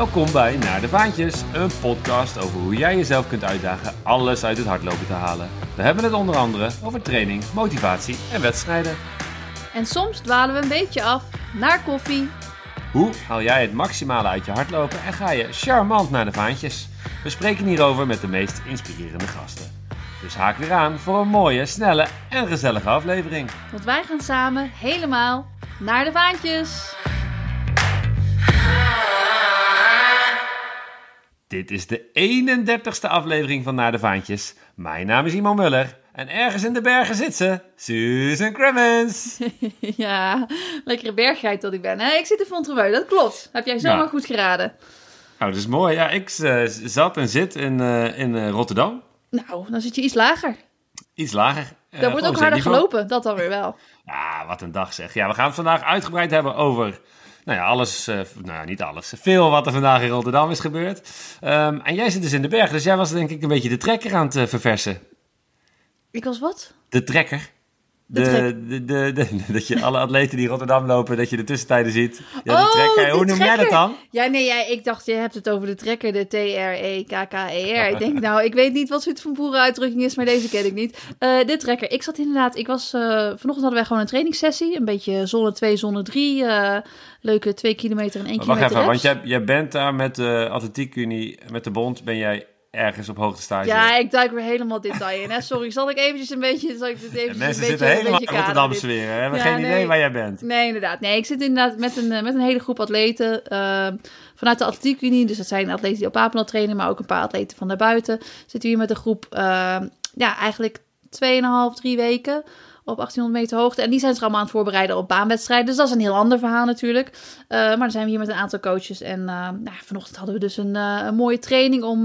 Welkom bij Naar de Vaantjes, een podcast over hoe jij jezelf kunt uitdagen alles uit het hardlopen te halen. We hebben het onder andere over training, motivatie en wedstrijden. En soms dwalen we een beetje af naar koffie. Hoe haal jij het maximale uit je hardlopen en ga je charmant naar de vaantjes? We spreken hierover met de meest inspirerende gasten. Dus haak weer aan voor een mooie, snelle en gezellige aflevering. Want wij gaan samen helemaal naar de vaantjes. Dit is de 31ste aflevering van Naar de Vaantjes. Mijn naam is Iman Muller en ergens in de bergen zit ze, Susan Cremens. Ja, lekkere berggeit dat ik ben. Hè? Ik zit in Fontreveux, dat klopt. Heb jij zomaar goed geraden. Nou, dat is mooi. Ja, ik zat en zit in Rotterdam. Nou, dan zit je iets lager. Iets lager. Daar wordt ook harder gelopen, dat dan weer wel. Ja, wat een dag zeg. Ja, we gaan het vandaag uitgebreid hebben over... Nou ja, alles, niet alles. Veel wat er vandaag in Rotterdam is gebeurd. En jij zit dus in de bergen, dus jij was denk ik een beetje de trekker aan het verversen. Ik was wat? De trekker. Dat je alle atleten die in Rotterdam lopen, dat je de tussentijden ziet. Ja, de trekker. Hoe noem jij dat dan? Ja, nee, ik dacht, je hebt het over de trekker, de T-R-E-K-K-E-R. Ik denk, nou, ik weet niet wat zo'n van boerenuitdrukking is, maar deze ken ik niet. De trekker. Vanochtend hadden wij gewoon een trainingssessie. Een beetje zone 2, zone 3. Leuke 2 kilometer en 1 kilometer Wacht even, reps. want jij bent daar met de Atletiekunie, met de bond, ben jij ergens op hoogte stage. Ja, ik duik weer helemaal detail in. Hè? Sorry, zal ik dit eventjes mensen zitten helemaal in Rotterdam sfeer. Hè? Hebben geen idee waar jij bent. Nee, inderdaad. Nee, ik zit inderdaad met een hele groep atleten vanuit de Atletiekunie. Dus dat zijn atleten die op Papendal trainen, maar ook een paar atleten van daarbuiten. Zitten we hier met een groep, eigenlijk 2,5, 3 weken op 1800 meter hoogte. En die zijn zich allemaal aan het voorbereiden op baanwedstrijden. Dus dat is een heel ander verhaal natuurlijk. Maar dan zijn we hier met een aantal coaches. En vanochtend hadden we dus een mooie training om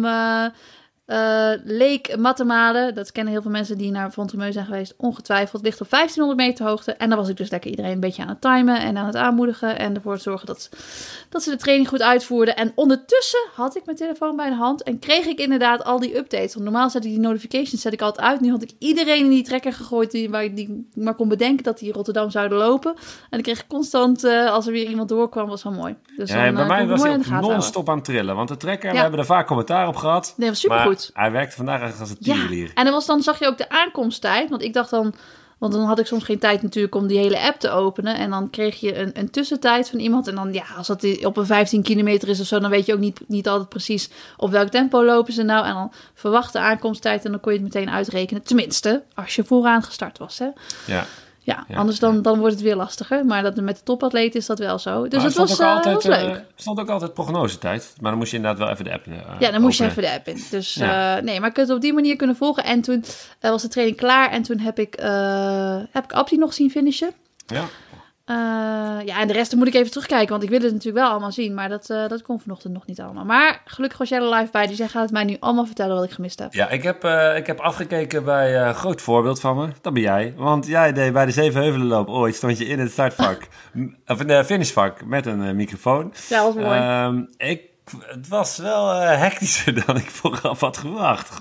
Lake Matemade. Dat kennen heel veel mensen die naar Fontreveux zijn geweest. Ongetwijfeld. Ligt op 1500 meter hoogte. En dan was ik dus lekker iedereen een beetje aan het timen en aan het aanmoedigen. En ervoor te zorgen dat ze de training goed uitvoerden. En ondertussen had ik mijn telefoon bij de hand. En kreeg ik inderdaad al die updates. Want normaal zet ik die notifications altijd uit. Nu had ik iedereen in die trekker gegooid die maar kon bedenken dat die in Rotterdam zouden lopen. En ik kreeg constant, als er weer iemand doorkwam, was wel mooi. Dus ja, bij mij was hij ook non-stop aan het trillen. Want de trekker, we hebben er vaak commentaar op gehad. Nee, was supergoed. Hij werkte vandaag eigenlijk als een tierenlier. En dan zag je ook de aankomsttijd. Want ik dacht dan... Want dan had ik soms geen tijd natuurlijk om die hele app te openen. En dan kreeg je een tussentijd van iemand. En dan, als dat op een 15 kilometer is of zo... dan weet je ook niet altijd precies op welk tempo lopen ze nou. En dan verwacht de aankomsttijd en dan kon je het meteen uitrekenen. Tenminste, als je vooraan gestart was, hè. Ja, anders dan wordt het weer lastiger. Maar met de topatleten is dat wel zo. Dus het was leuk. Er stond ook altijd prognosetijd. Maar dan moest je inderdaad wel even de app dan moest je even de app in. Dus maar je kunt het op die manier kunnen volgen. En toen was de training klaar. En toen heb ik Abdi nog zien finishen. Ja. En de rest moet ik even terugkijken. Want ik wil het natuurlijk wel allemaal zien. Maar dat kon vanochtend nog niet allemaal. Maar gelukkig was jij er live bij. Dus jij gaat het mij nu allemaal vertellen wat ik gemist heb. Ja, ik heb afgekeken bij een groot voorbeeld van me. Dat ben jij. Want jij deed bij de Zevenheuvelenloop ooit. Stond je in het startvak. Of in de finishvak met een microfoon. Ja, dat was mooi. Het was wel hectischer dan ik vooraf had verwacht.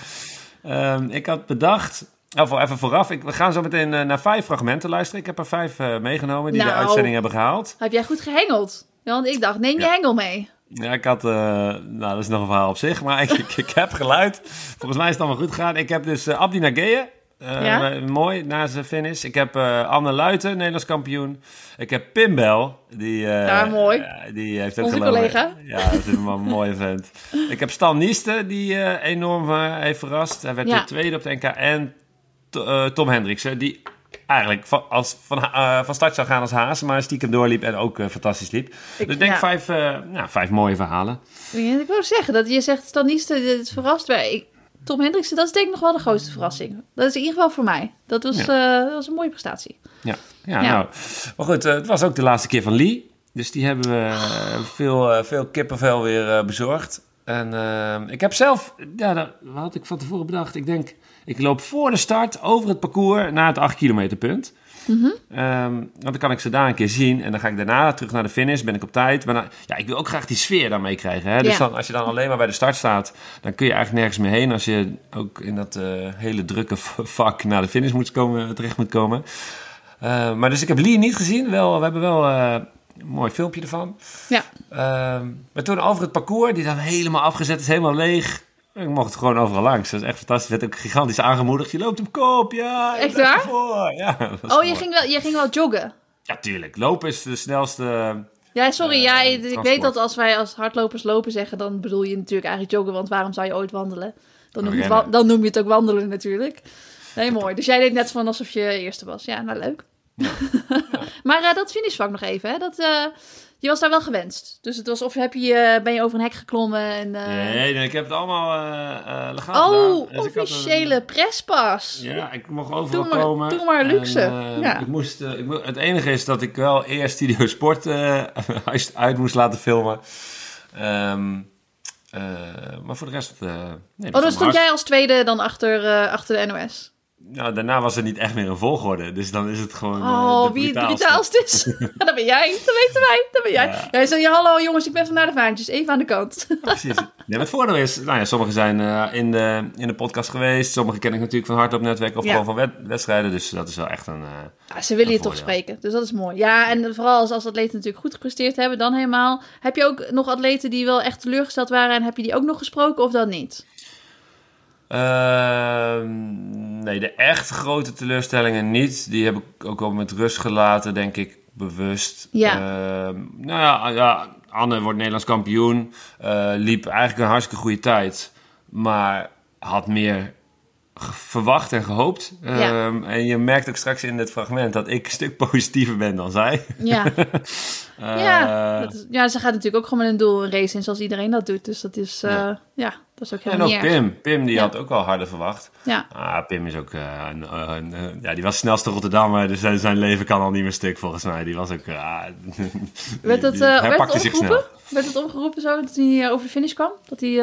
Ik had bedacht... Even vooraf, we gaan zo meteen naar 5 fragmenten luisteren. Ik heb er 5 meegenomen die de uitzending hebben gehaald. Heb jij goed gehengeld? Ja, want ik dacht, neem je hengel mee. Ja, ik had... dat is nog een verhaal op zich, maar ik heb geluid. Volgens mij is het allemaal goed gegaan. Ik heb dus Abdi Nageye. Mooi, na zijn finish. Ik heb Anne Luiten, Nederlands kampioen. Ik heb Pim Bell. Mooi. Die heeft ook onze collega. Ja, dat is een mooie vent. Ik heb Stan Nieste, die enorm heeft verrast. Hij werd de tweede op de NK. En Tom Hendriksen, die eigenlijk van start zou gaan als haas, maar stiekem doorliep en ook fantastisch liep. Dus ik denk 5 mooie verhalen. Ik wil zeggen, dat je zegt Stan Nieste, het verrast. Tom Hendriksen, dat is denk ik nog wel de grootste verrassing. Dat is in ieder geval voor mij. Dat was een mooie prestatie. Ja. Nou, maar goed, het was ook de laatste keer van Lee. Dus die hebben we veel kippenvel weer bezorgd. En ik heb zelf, wat had ik van tevoren bedacht? Ik denk, ik loop voor de start over het parcours naar het 8 kilometer punt. Mm-hmm. Want dan kan ik ze daar een keer zien. En dan ga ik daarna terug naar de finish. Ben ik op tijd. Maar ik wil ook graag die sfeer daarmee krijgen. Hè? Dus dan, als je dan alleen maar bij de start staat, dan kun je eigenlijk nergens meer heen. Als je ook in dat hele drukke vak naar de finish terecht moet komen. Maar dus ik heb Lee niet gezien. We hebben wel Een mooi filmpje ervan. Ja. Maar toen over het parcours, die dan helemaal afgezet is, helemaal leeg. Ik mocht gewoon overal langs. Dat is echt fantastisch. Werd ook gigantisch aangemoedigd. Je loopt op kop, ja. Echt waar? Ja, je ging wel joggen? Ja, tuurlijk. Lopen is de snelste... Ja, sorry. Ik weet dat als wij als hardlopers lopen zeggen, dan bedoel je natuurlijk eigenlijk joggen. Want waarom zou je ooit wandelen? Dan noem je het ook wandelen natuurlijk. Nee, mooi. Dus jij deed net van alsof je eerste was. Ja, nou leuk. Ja. Maar dat finishvak nog even, hè. Je was daar wel gewenst. Dus het was of ben je over een hek geklommen en... Nee, ik heb het allemaal legaal gedaan. Dus officiële prespas. Ja, ik mocht overal komen. Doe maar luxe. Ja. Het enige is dat ik wel eerst Studio Sport uit moest laten filmen. Maar voor de rest... dan stond jij als tweede dan achter de NOS? Nou, daarna was er niet echt meer een volgorde. Dus dan is het gewoon wie het brutaalst is. Dat ben jij. Dat weten wij. Dat ben jij. Ja. Jij zei, hallo jongens, ik ben van naar de vaantjes. Even aan de kant. Precies. Nee, het voordeel is... sommigen zijn in de podcast geweest. Sommigen ken ik natuurlijk van Hardloopnetwerk of gewoon van wedstrijden. Dus dat is wel echt een ze willen je toch spreken. Dus dat is mooi. Ja, en vooral als atleten natuurlijk goed gepresteerd hebben, dan helemaal. Heb je ook nog atleten die wel echt teleurgesteld waren en heb je die ook nog gesproken of dan niet? Nee, de echt grote teleurstellingen niet. Die heb ik ook al met rust gelaten, denk ik, bewust. Ja. Anne wordt Nederlands kampioen. Liep eigenlijk een hartstikke goede tijd. Maar had meer verwacht en gehoopt. En je merkt ook straks in dit fragment dat ik een stuk positiever ben dan zij. Ja. Ze gaat natuurlijk ook gewoon met een doel een race in zoals iedereen dat doet. Dus dat is, dat is ook helemaal niet erg. En ook Pim die had ook wel harder verwacht. Ja. Pim is ook, die was snelste Rotterdammer, dus zijn leven kan al niet meer stuk volgens mij. Die was ook, werd het omgeroepen? Werd het omgeroepen zo, dat hij over de finish kwam? Dat hij...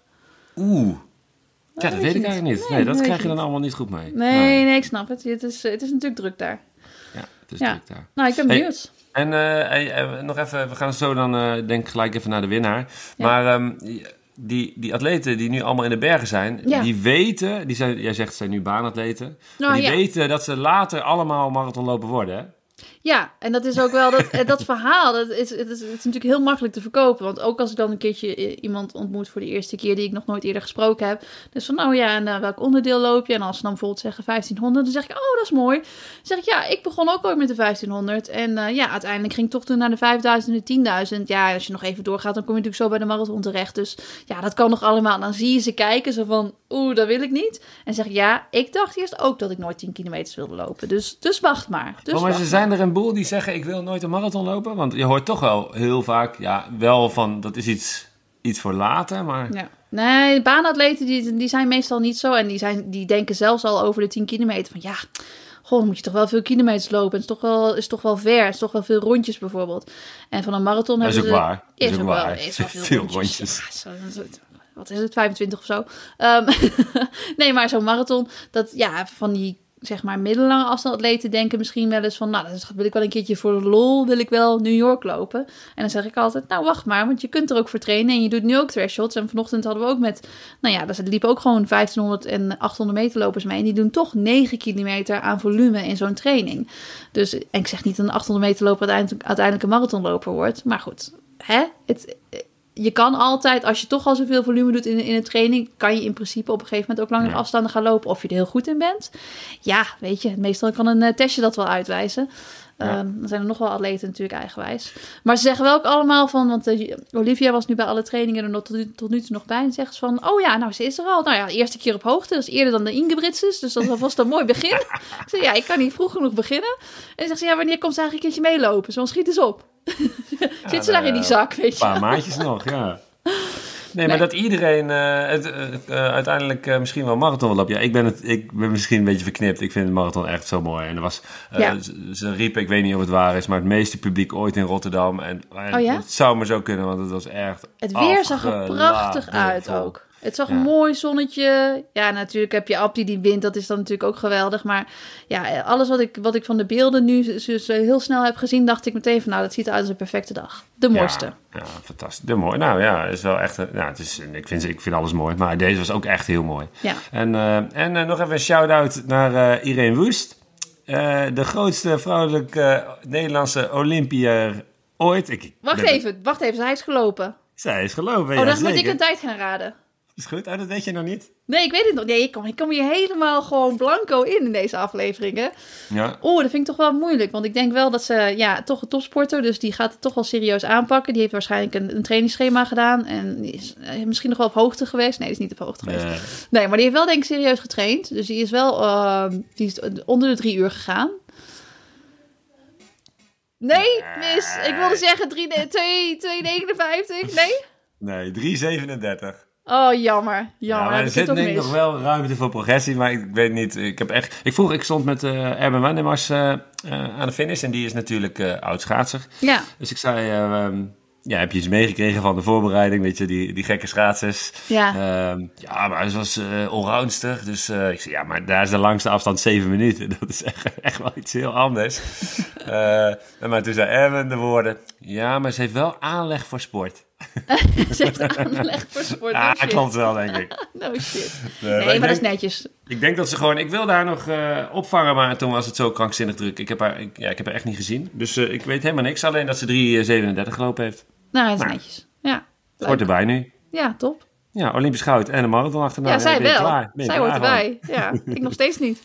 Ja, dat weet ik eigenlijk niet. Nee, dat krijg je dan allemaal niet goed mee. Nee, ik snap het. Het is natuurlijk druk daar. Ja, het is druk daar. Nou, ik ben benieuwd. En nog even, we gaan zo dan denk ik gelijk even naar de winnaar. Ja. Maar die atleten die nu allemaal in de bergen zijn, die weten, jij zegt ze zijn nu baanatleten, maar die weten dat ze later allemaal marathonloper worden, hè? Ja, en dat is ook wel dat verhaal. Het is natuurlijk heel makkelijk te verkopen. Want ook als ik dan een keertje iemand ontmoet voor de eerste keer die ik nog nooit eerder gesproken heb. Dus van, en welk onderdeel loop je? En als ze dan bijvoorbeeld zeggen 1500, dan zeg ik, dat is mooi. Dan zeg ik, ik begon ook ooit met de 1500. En uiteindelijk ging ik toch toen naar de 5000 en de 10.000. Ja, als je nog even doorgaat, dan kom je natuurlijk zo bij de marathon terecht. Dus ja, dat kan nog allemaal. Dan zie je ze kijken, zo van, dat wil ik niet. En zeg ik, ik dacht eerst ook dat ik nooit 10 kilometer wilde lopen. Dus wacht maar. Maar ze zijn er een boel die zeggen, ik wil nooit een marathon lopen? Want je hoort toch wel heel vaak, wel van, dat is iets voor later, maar... Ja. Nee, baanatleten die zijn meestal niet zo. En die denken zelfs al over de 10 kilometer. Van dan moet je toch wel veel kilometers lopen. Het is toch wel ver. Het is toch wel veel rondjes bijvoorbeeld. En van een marathon hebben ze... Dat is ook waar. Is ook waar. Is wel veel rondjes. Ja, wat is het, 25 of zo? Nee, maar zo'n marathon, van die... zeg maar middellange afstandatleten denken misschien wel eens van... dat wil ik wel een keertje voor de lol, wil ik wel New York lopen. En dan zeg ik altijd, wacht maar, want je kunt er ook voor trainen... en je doet nu ook thresholds. En vanochtend hadden we ook met... er liepen ook gewoon 1500 en 800 meter lopers mee... en die doen toch 9 kilometer aan volume in zo'n training. Dus, en ik zeg niet dat een 800 meter loper uiteindelijk een marathonloper wordt... maar goed, je kan altijd, als je toch al zoveel volume doet in een training... kan je in principe op een gegeven moment ook langere afstanden gaan lopen... of je er heel goed in bent. Ja, weet je, meestal kan een testje dat wel uitwijzen. Dan zijn er nog wel atleten natuurlijk eigenwijs. Maar ze zeggen wel ook allemaal van... want Olivia was nu bij alle trainingen er tot nu toe nog bij... en zegt ze van, ze is er al. De eerste keer op hoogte, dat is eerder dan de Ingebrigtses... dus dat was alvast een mooi begin. Ik zeg, ik kan niet vroeg genoeg beginnen. En dan zegt ze, wanneer komt ze eigenlijk een keertje meelopen? Zo schiet eens op. Zit ze daar in die zak, weet je? Een paar maandjes nog, ja. Nee, maar dat iedereen uiteindelijk misschien wel marathon wil lopen. Ja, ik ben misschien een beetje verknipt. Ik vind de marathon echt zo mooi. En er was, ze riepen, ik weet niet of het waar is, maar het meeste publiek ooit in Rotterdam. En het zou maar zo kunnen, want het was echt... Het weer zag er prachtig uit ook. Het zag een mooi zonnetje. Ja, natuurlijk heb je Abdi die wint. Dat is dan natuurlijk ook geweldig. Maar alles wat ik van de beelden nu dus heel snel heb gezien... dacht ik meteen van, dat ziet eruit als een perfecte dag. De mooiste. Ja, fantastisch. De mooi. Is wel echt... ik vind alles mooi. Maar deze was ook echt heel mooi. Ja. En nog even een shout-out naar Irene Wust. De grootste vrouwelijke Nederlandse Olympiër ooit... Wacht even. Hij is gelopen. Zij is gelopen, dan moet ik een tijd gaan raden. Is goed? Dat weet je nog niet? Nee, ik weet het nog. Nee, ik kom hier helemaal gewoon blanco in deze afleveringen. Ja. Dat vind ik toch wel moeilijk. Want ik denk wel dat ze, toch een topsporter. Dus die gaat het toch wel serieus aanpakken. Die heeft waarschijnlijk een trainingsschema gedaan. En die is misschien nog wel op hoogte geweest. Nee, die is niet op hoogte geweest. Nee, maar die heeft wel denk ik serieus getraind. Dus die is wel die is onder de 3 uur gegaan. Nee, mis. Ik wilde zeggen 2:59. Nee? Nee, 3:37. Oh, jammer. Ja, maar er zit denk ik nog wel ruimte voor progressie, maar ik weet niet. Ik stond met Erben Wennemars aan de finish en die is natuurlijk oud-schaatser. Ja. Dus ik zei, heb je iets meegekregen van de voorbereiding, weet je, die gekke schaatsers? Ja. Maar het was allrounder, dus ik zei, maar daar is de langste afstand 7 minuten. Dat is echt wel iets heel anders. Maar toen zei Erben de woorden, maar ze heeft wel aanleg voor sport. Ze heeft aanleg voor sport. Klopt wel, denk ik. No shit. Nee, maar dat is netjes. Ik denk dat ze gewoon... Ik wil daar nog opvangen, maar toen was het zo krankzinnig druk. Ik heb haar echt niet gezien. Dus ik weet helemaal niks. Alleen dat ze 3:37 gelopen heeft. Nou, dat is netjes. Ja. Hoort erbij nu. Ja, top. Ja, Olympisch goud en een marathon achterna. Ja, zij wel. Klaar. Zij hoort erbij. Ja, ik nog steeds niet.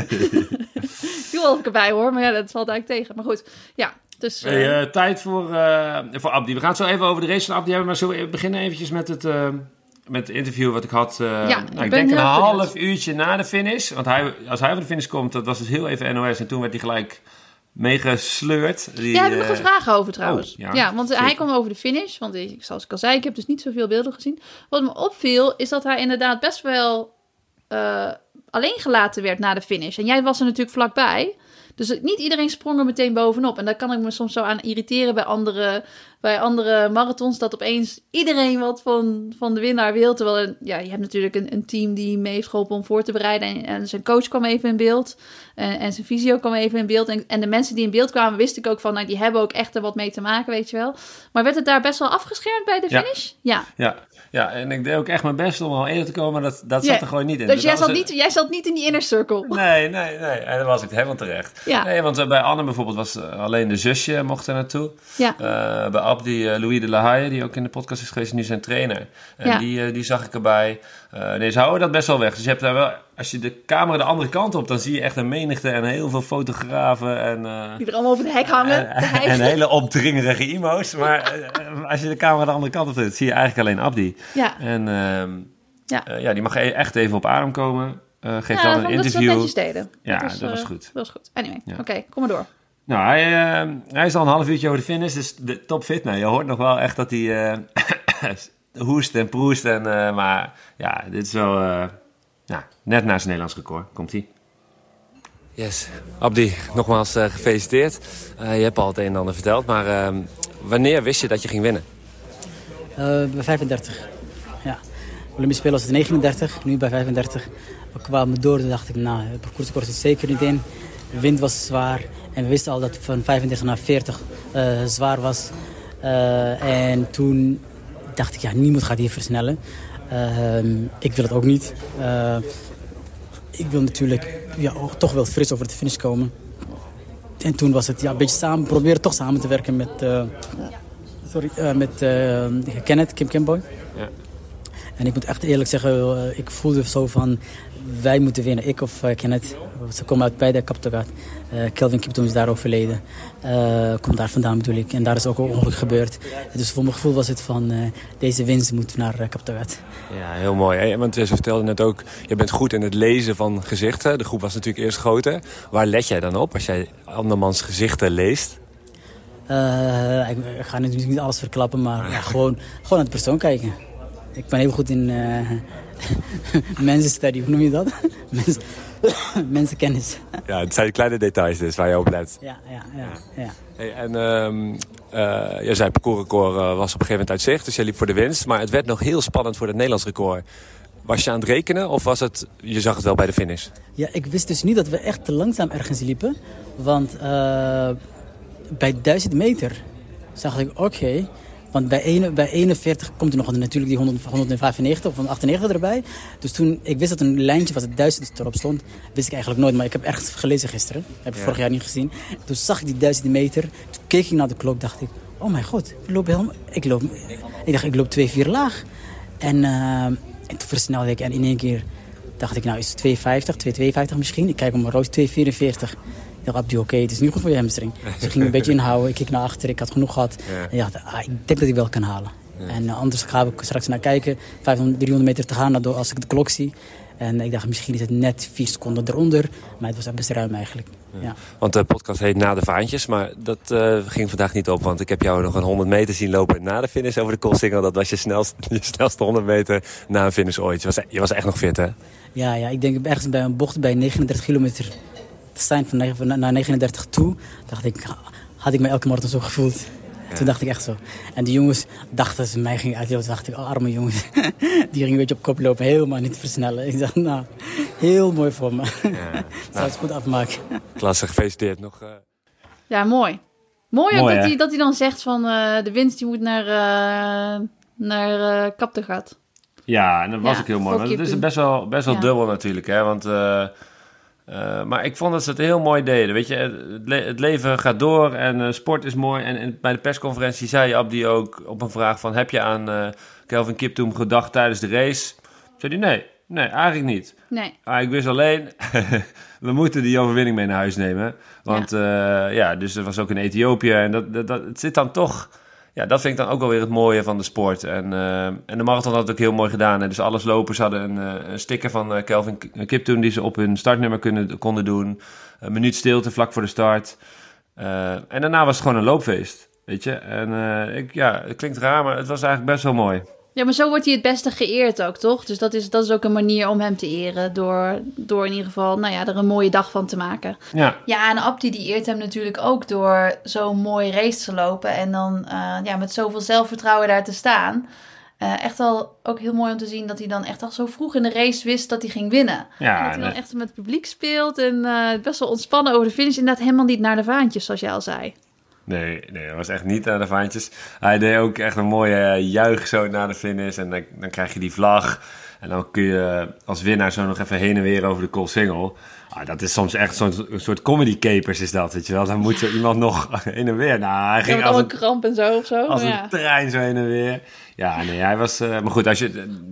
Ik doe wel of ik erbij hoor, maar dat valt eigenlijk tegen. Maar goed, ja. Dus, tijd voor Abdi. We gaan het zo even over de race van Abdi hebben. Maar zullen we beginnen eventjes met het interview wat ik had. Ik denk een half uurtje na de finish. Want als hij over de finish komt, dat was het heel even NOS. En toen werd hij gelijk meegesleurd. Daar heb ik nog een vraag over trouwens. Want hij kwam over de finish. Want zoals ik al zei, ik heb dus niet zoveel beelden gezien. Wat me opviel, is dat hij inderdaad best wel alleen gelaten werd na de finish. En jij was er natuurlijk vlakbij. Dus niet iedereen sprong er meteen bovenop. En daar kan ik me soms zo aan irriteren bij andere marathons. Dat opeens iedereen wat van de winnaar wil. Terwijl je hebt natuurlijk een team die mee heeft geholpen om voor te bereiden. En zijn coach kwam even in beeld. En zijn fysio kwam even in beeld. En de mensen die in beeld kwamen, wist ik ook van... die hebben ook echt er wat mee te maken, weet je wel. Maar werd het daar best wel afgeschermd bij de finish? Ja, en ik deed ook echt mijn best om al eerder te komen. Dat zat er gewoon niet in. Dus jij zat niet in die inner circle? Nee. En dan was ik helemaal terecht. Ja. Nee, want bij Anne bijvoorbeeld was alleen de zusje mocht er naartoe. Ja. Bij Abdi, Louis de La Haye, die ook in de podcast is geweest, nu zijn trainer. En die zag ik erbij. Ze houden dat best wel weg. Dus je hebt daar wel... Als je de camera de andere kant op, dan zie je echt een menigte en heel veel fotografen. Die er allemaal over het hek hangen. En hele opdringerige imo's. Maar als je de camera de andere kant op zet, zie je eigenlijk alleen Abdi. Ja. En die mag echt even op adem komen. Geef dan een interview. Dat is wat netjes deden. Ja, dat was goed. Dat was goed. Anyway, oké, kom maar door. Nou, hij is al een half uurtje over de finish, dus topfit. Nou, je hoort nog wel echt dat hij hoest en proest. Maar ja, dit is wel... net naast het Nederlands record. Komt-ie. Yes, Abdi, nogmaals gefeliciteerd. Je hebt al het een en ander verteld, maar wanneer wist je dat je ging winnen? Bij 35. Ja. Olympische Spelen was het 39, nu bij 35. We kwamen door, toen dacht ik, het parcours kort het zeker niet in. De wind was zwaar en we wisten al dat het van 35 naar 40 zwaar was. En toen dacht ik, niemand gaat hier versnellen. Ik wil het ook niet. Ik wil natuurlijk toch wel fris over de finish komen. En toen was het een beetje proberen toch samen te werken met Kenneth, Kim Kimboy. Ja. En ik moet echt eerlijk zeggen, ik voelde zo van, wij moeten winnen. Ik of Kenneth, ze komen uit beide Kaptogat. Kelvin Kiptoon is daar overleden. Komt daar vandaan bedoel ik. En daar is ook een ongeluk gebeurd. Dus voor mijn gevoel was het van, deze winst moet naar Kaptogat. Ja, heel mooi. Hè? Want je vertelde net ook, je bent goed in het lezen van gezichten. De groep was natuurlijk eerst groter. Waar let jij dan op als jij andermans gezichten leest? Ik ga natuurlijk niet alles verklappen, maar gewoon naar de persoon kijken. Ik ben heel goed in mensenstudie, hoe noem je dat? Mensenkennis. Ja, het zijn kleine details dus waar je op let. Ja. Hey, en je zei parcoursrecord was op een gegeven moment uit zicht, dus je liep voor de winst. Maar het werd nog heel spannend voor het Nederlands record. Was je aan het rekenen of was het, je zag het wel bij de finish? Ja, ik wist dus niet dat we echt te langzaam ergens liepen. Want bij 1000 meter zag ik oké. Want bij 41 komt er nog natuurlijk die 195 of 198 erbij. Dus toen ik wist dat een lijntje was, het 1000 erop stond, wist ik eigenlijk nooit. Maar ik heb echt gelezen gisteren. Heb ik vorig jaar niet gezien. Toen zag ik die 1000 meter. Toen keek ik naar de klok, dacht ik, oh mijn god, ik loop 2,4 laag. En toen versnelde ik en in één keer dacht ik, nou is het 2,50, 2,52 misschien. Ik kijk op mijn roos, 2,44. Ik dacht, Abdi, oké, het is niet goed voor je hamstring. Ze ging een beetje inhouden, ik keek naar achter, ik had genoeg gehad. Ja. En ik dacht, ik denk dat ik wel kan halen. Ja. En anders ga ik straks naar kijken, 300 meter te gaan als ik de klok zie. En ik dacht, misschien is het net 4 seconden eronder. Maar het was best ruim eigenlijk. Ja. Want de podcast heet Na de Vaantjes. Maar dat ging vandaag niet op. Want ik heb jou nog een 100 meter zien lopen na de finish over de Coolsingel. Dat was je snelste 100 meter na een finish ooit. Je was echt nog fit, hè? Ja, ik denk ergens bij een bocht bij 39 kilometer te zijn naar 39 toe. Had ik me elke marathon zo gevoeld. Ja. Toen dacht ik echt zo. En die jongens dachten ze mij ging uit. Toen dacht ik, arme jongens. Die gingen een beetje op kop lopen. Helemaal niet versnellen. Ik dacht, nou, heel mooi voor me. Ja. Zou het goed afmaken. Klasse, gefeliciteerd nog. Ja, mooi. Mooi ook dat hij dan zegt van de winst die moet naar Kattegat. Ja, en dat was ook heel mooi. Dat is best wel dubbel natuurlijk. Hè? Want, maar ik vond dat ze het heel mooi deden. Weet je, het leven gaat door en sport is mooi. En bij de persconferentie zei Abdi ook op een vraag van... heb je aan Kelvin Kiptoum gedacht tijdens de race? Zei hij, nee, eigenlijk niet. Nee. Ik wist alleen, we moeten die overwinning mee naar huis nemen. Want dus er was ook in Ethiopië. En het zit dan toch... Ja, dat vind ik dan ook wel weer het mooie van de sport. En de marathon had het ook heel mooi gedaan. Hè. Dus alle lopers hadden een sticker van Kelvin Kiptoum... die ze op hun startnummer konden doen. Een minuut stilte vlak voor de start. En daarna was het gewoon een loopfeest. Weet je? En het klinkt raar, maar het was eigenlijk best wel mooi. Ja, maar zo wordt hij het beste geëerd ook, toch? Dus dat is ook een manier om hem te eren... door in ieder geval er een mooie dag van te maken. Ja, en Abdi die eert hem natuurlijk ook... door zo'n mooie race te lopen... en dan met zoveel zelfvertrouwen daar te staan. Echt al ook heel mooi om te zien... dat hij dan echt al zo vroeg in de race wist dat hij ging winnen. Ja, en dat hij dan echt met het publiek speelt... en best wel ontspannen over de finish... inderdaad helemaal niet naar de vaantjes, zoals jij al zei. Nee, dat was echt niet naar de vaantjes. Hij deed ook echt een mooie juich zo na de finish. En dan krijg je die vlag. En dan kun je als winnaar zo nog even heen en weer over de Coolsingel. Dat is soms echt zo'n soort comedy capers is dat, weet je wel. Dan moet zo iemand nog heen en weer. Nou, hij ging als een kramp en zo of zo. Als een trein zo heen en weer. Ja, nee, hij was... maar goed, als je...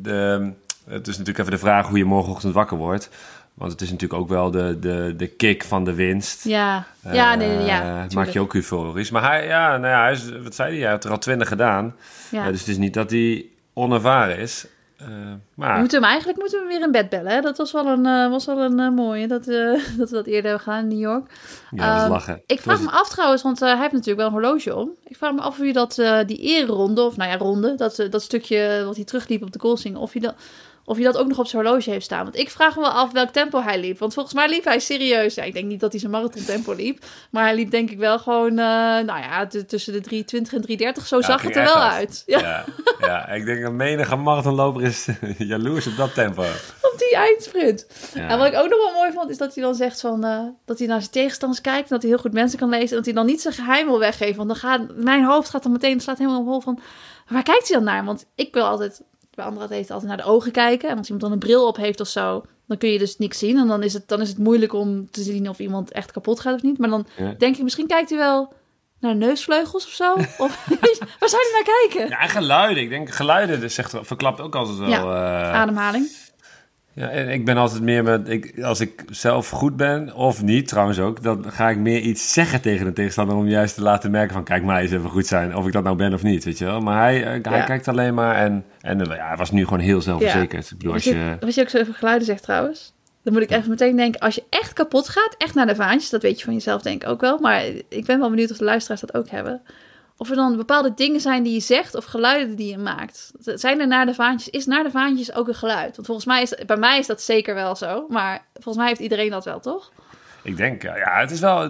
het is natuurlijk even de vraag hoe je morgenochtend wakker wordt... Want het is natuurlijk ook wel de kick van de winst. Ja. Maakt je ook euforisch. Maar hij is, wat zei hij? Hij had er al 20 gedaan. Ja. Dus het is niet dat hij onervaren is. Maar... We moeten hem weer in bed bellen. Hè? Dat was wel een mooie. Dat we dat eerder hebben gedaan in New York. Ja, dat is lachen. Ik vraag me af trouwens, want hij heeft natuurlijk wel een horloge om. Ik vraag me af of je die ereronde, dat stukje wat hij terugliep op de Coolsingel, of hij dat ook nog op zijn horloge heeft staan. Want ik vraag me wel af welk tempo hij liep. Want volgens mij liep hij serieus. Ja, ik denk niet dat hij zijn marathontempo liep. Maar hij liep denk ik wel gewoon... tussen de 3:20 en 3:30. Zo zag het er wel uit. Ja, ik denk dat menige marathonloper is jaloers op dat tempo. Op die eindsprint. Ja. En wat ik ook nog wel mooi vond... is dat hij dan zegt dat hij naar zijn tegenstanders kijkt... en dat hij heel goed mensen kan lezen... en dat hij dan niet zijn geheim wil weggeven. Want mijn hoofd gaat dan meteen... slaat helemaal op hol van... waar kijkt hij dan naar? Want ik wil altijd... Bij andere atleten altijd naar de ogen kijken. En als iemand dan een bril op heeft of zo... dan kun je dus niks zien. En dan is het moeilijk om te zien of iemand echt kapot gaat of niet. Maar dan denk ik, misschien kijkt hij wel naar neusvleugels of zo. Of, waar zou hij naar kijken? Ja, geluiden. Ik denk geluiden verklapt ook altijd wel... ademhaling. Ja, en ik ben altijd meer als ik zelf goed ben, of niet trouwens ook, dan ga ik meer iets zeggen tegen de tegenstander om juist te laten merken van kijk, mij eens even goed zijn, of ik dat nou ben of niet, weet je wel. Maar hij kijkt alleen maar en hij was nu gewoon heel zelfverzekerd. Ja. Ik bedoel, als je ook zo even geluiden zegt trouwens, dan moet ik even meteen denken, als je echt kapot gaat, echt naar de vaantjes, dat weet je van jezelf denk ik ook wel, maar ik ben wel benieuwd of de luisteraars dat ook hebben. Of er dan bepaalde dingen zijn die je zegt of geluiden die je maakt. Zijn er naar de vaantjes? Is naar de vaantjes ook een geluid? Want volgens mij bij mij is dat zeker wel zo. Maar volgens mij heeft iedereen dat wel, toch? Ik denk, het is wel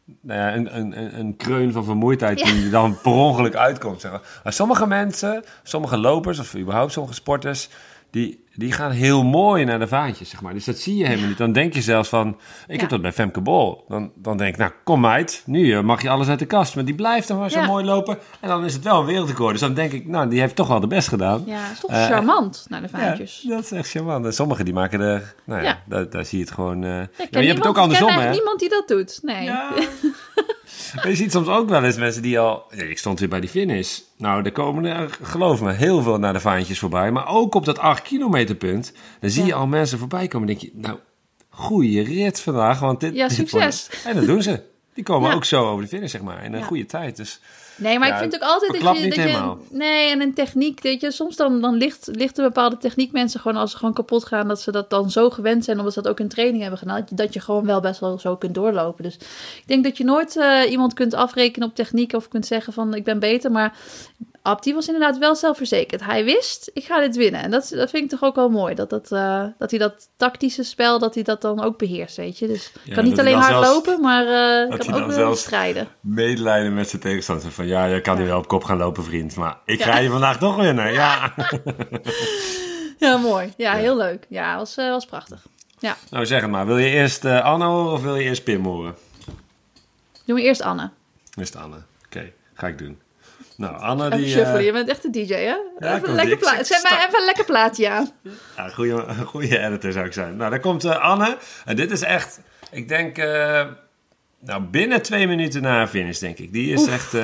een kreun van vermoeidheid die dan per ongeluk uitkomt. Zeg maar sommige mensen, sommige lopers of überhaupt sommige sporters... Die gaan heel mooi naar de vaantjes, zeg maar. Dus dat zie je helemaal niet. Dan denk je zelfs van... Ik heb dat bij Femke Bol. Dan denk ik, nou, kom meid. Nu mag je alles uit de kast. Maar die blijft dan maar zo mooi lopen. En dan is het wel een wereldrecord. Dus dan denk ik, nou, die heeft toch wel de best gedaan. Ja, is toch charmant naar de vaantjes. Ja, dat is echt charmant. En sommigen die maken er... Nou daar zie je het gewoon... je hebt het ook andersom, hè? Ik ken niemand die dat doet. Nee. Ja. Maar je ziet soms ook wel eens mensen die al... Ja, ik stond weer bij die finish. Nou, er komen er, geloof me, heel veel naar de vaantjes voorbij. Maar ook op dat 8 kilometer punt. Dan zie je al mensen voorbij komen. En denk je, nou, goeie rit vandaag. Want dit succes. En dat doen ze. Die komen ook zo over de finish, zeg maar. In een goede tijd. Dus... Nee, maar ik vind ook altijd dat je... Nee, en een techniek, weet je, soms dan ligt een bepaalde techniek mensen gewoon als ze gewoon kapot gaan, dat ze dat dan zo gewend zijn, omdat ze dat ook in training hebben gedaan, dat je gewoon wel best wel zo kunt doorlopen. Dus ik denk dat je nooit iemand kunt afrekenen op techniek of kunt zeggen van ik ben beter, maar Abdi was inderdaad wel zelfverzekerd. Hij wist, ik ga dit winnen. En dat vind ik toch ook wel mooi. Dat hij dat tactische spel, dat hij dat dan ook beheerst, weet je. Dus kan niet alleen hard lopen, maar kan ook wel strijden. Medelijden met zijn tegenstander. Van ja, je kan hier wel op kop gaan lopen, vriend. Maar ik ga je vandaag toch winnen. Ja, ja mooi. Ja, heel leuk. Ja, was prachtig. Ja. Nou, zeg het maar. Wil je eerst Anne horen of wil je eerst Pim horen? Doe me eerst Anne. Eerst Anne. Oké, ga ik doen. Nou, Anne even die... shuffelen, je bent echt een DJ, hè? Ja, even zet mij even een lekker plaatje aan. Ja, goede editor zou ik zijn. Nou, daar komt Anne. En dit is echt, ik denk, binnen 2 minuten na haar finish, denk ik. Die is echt,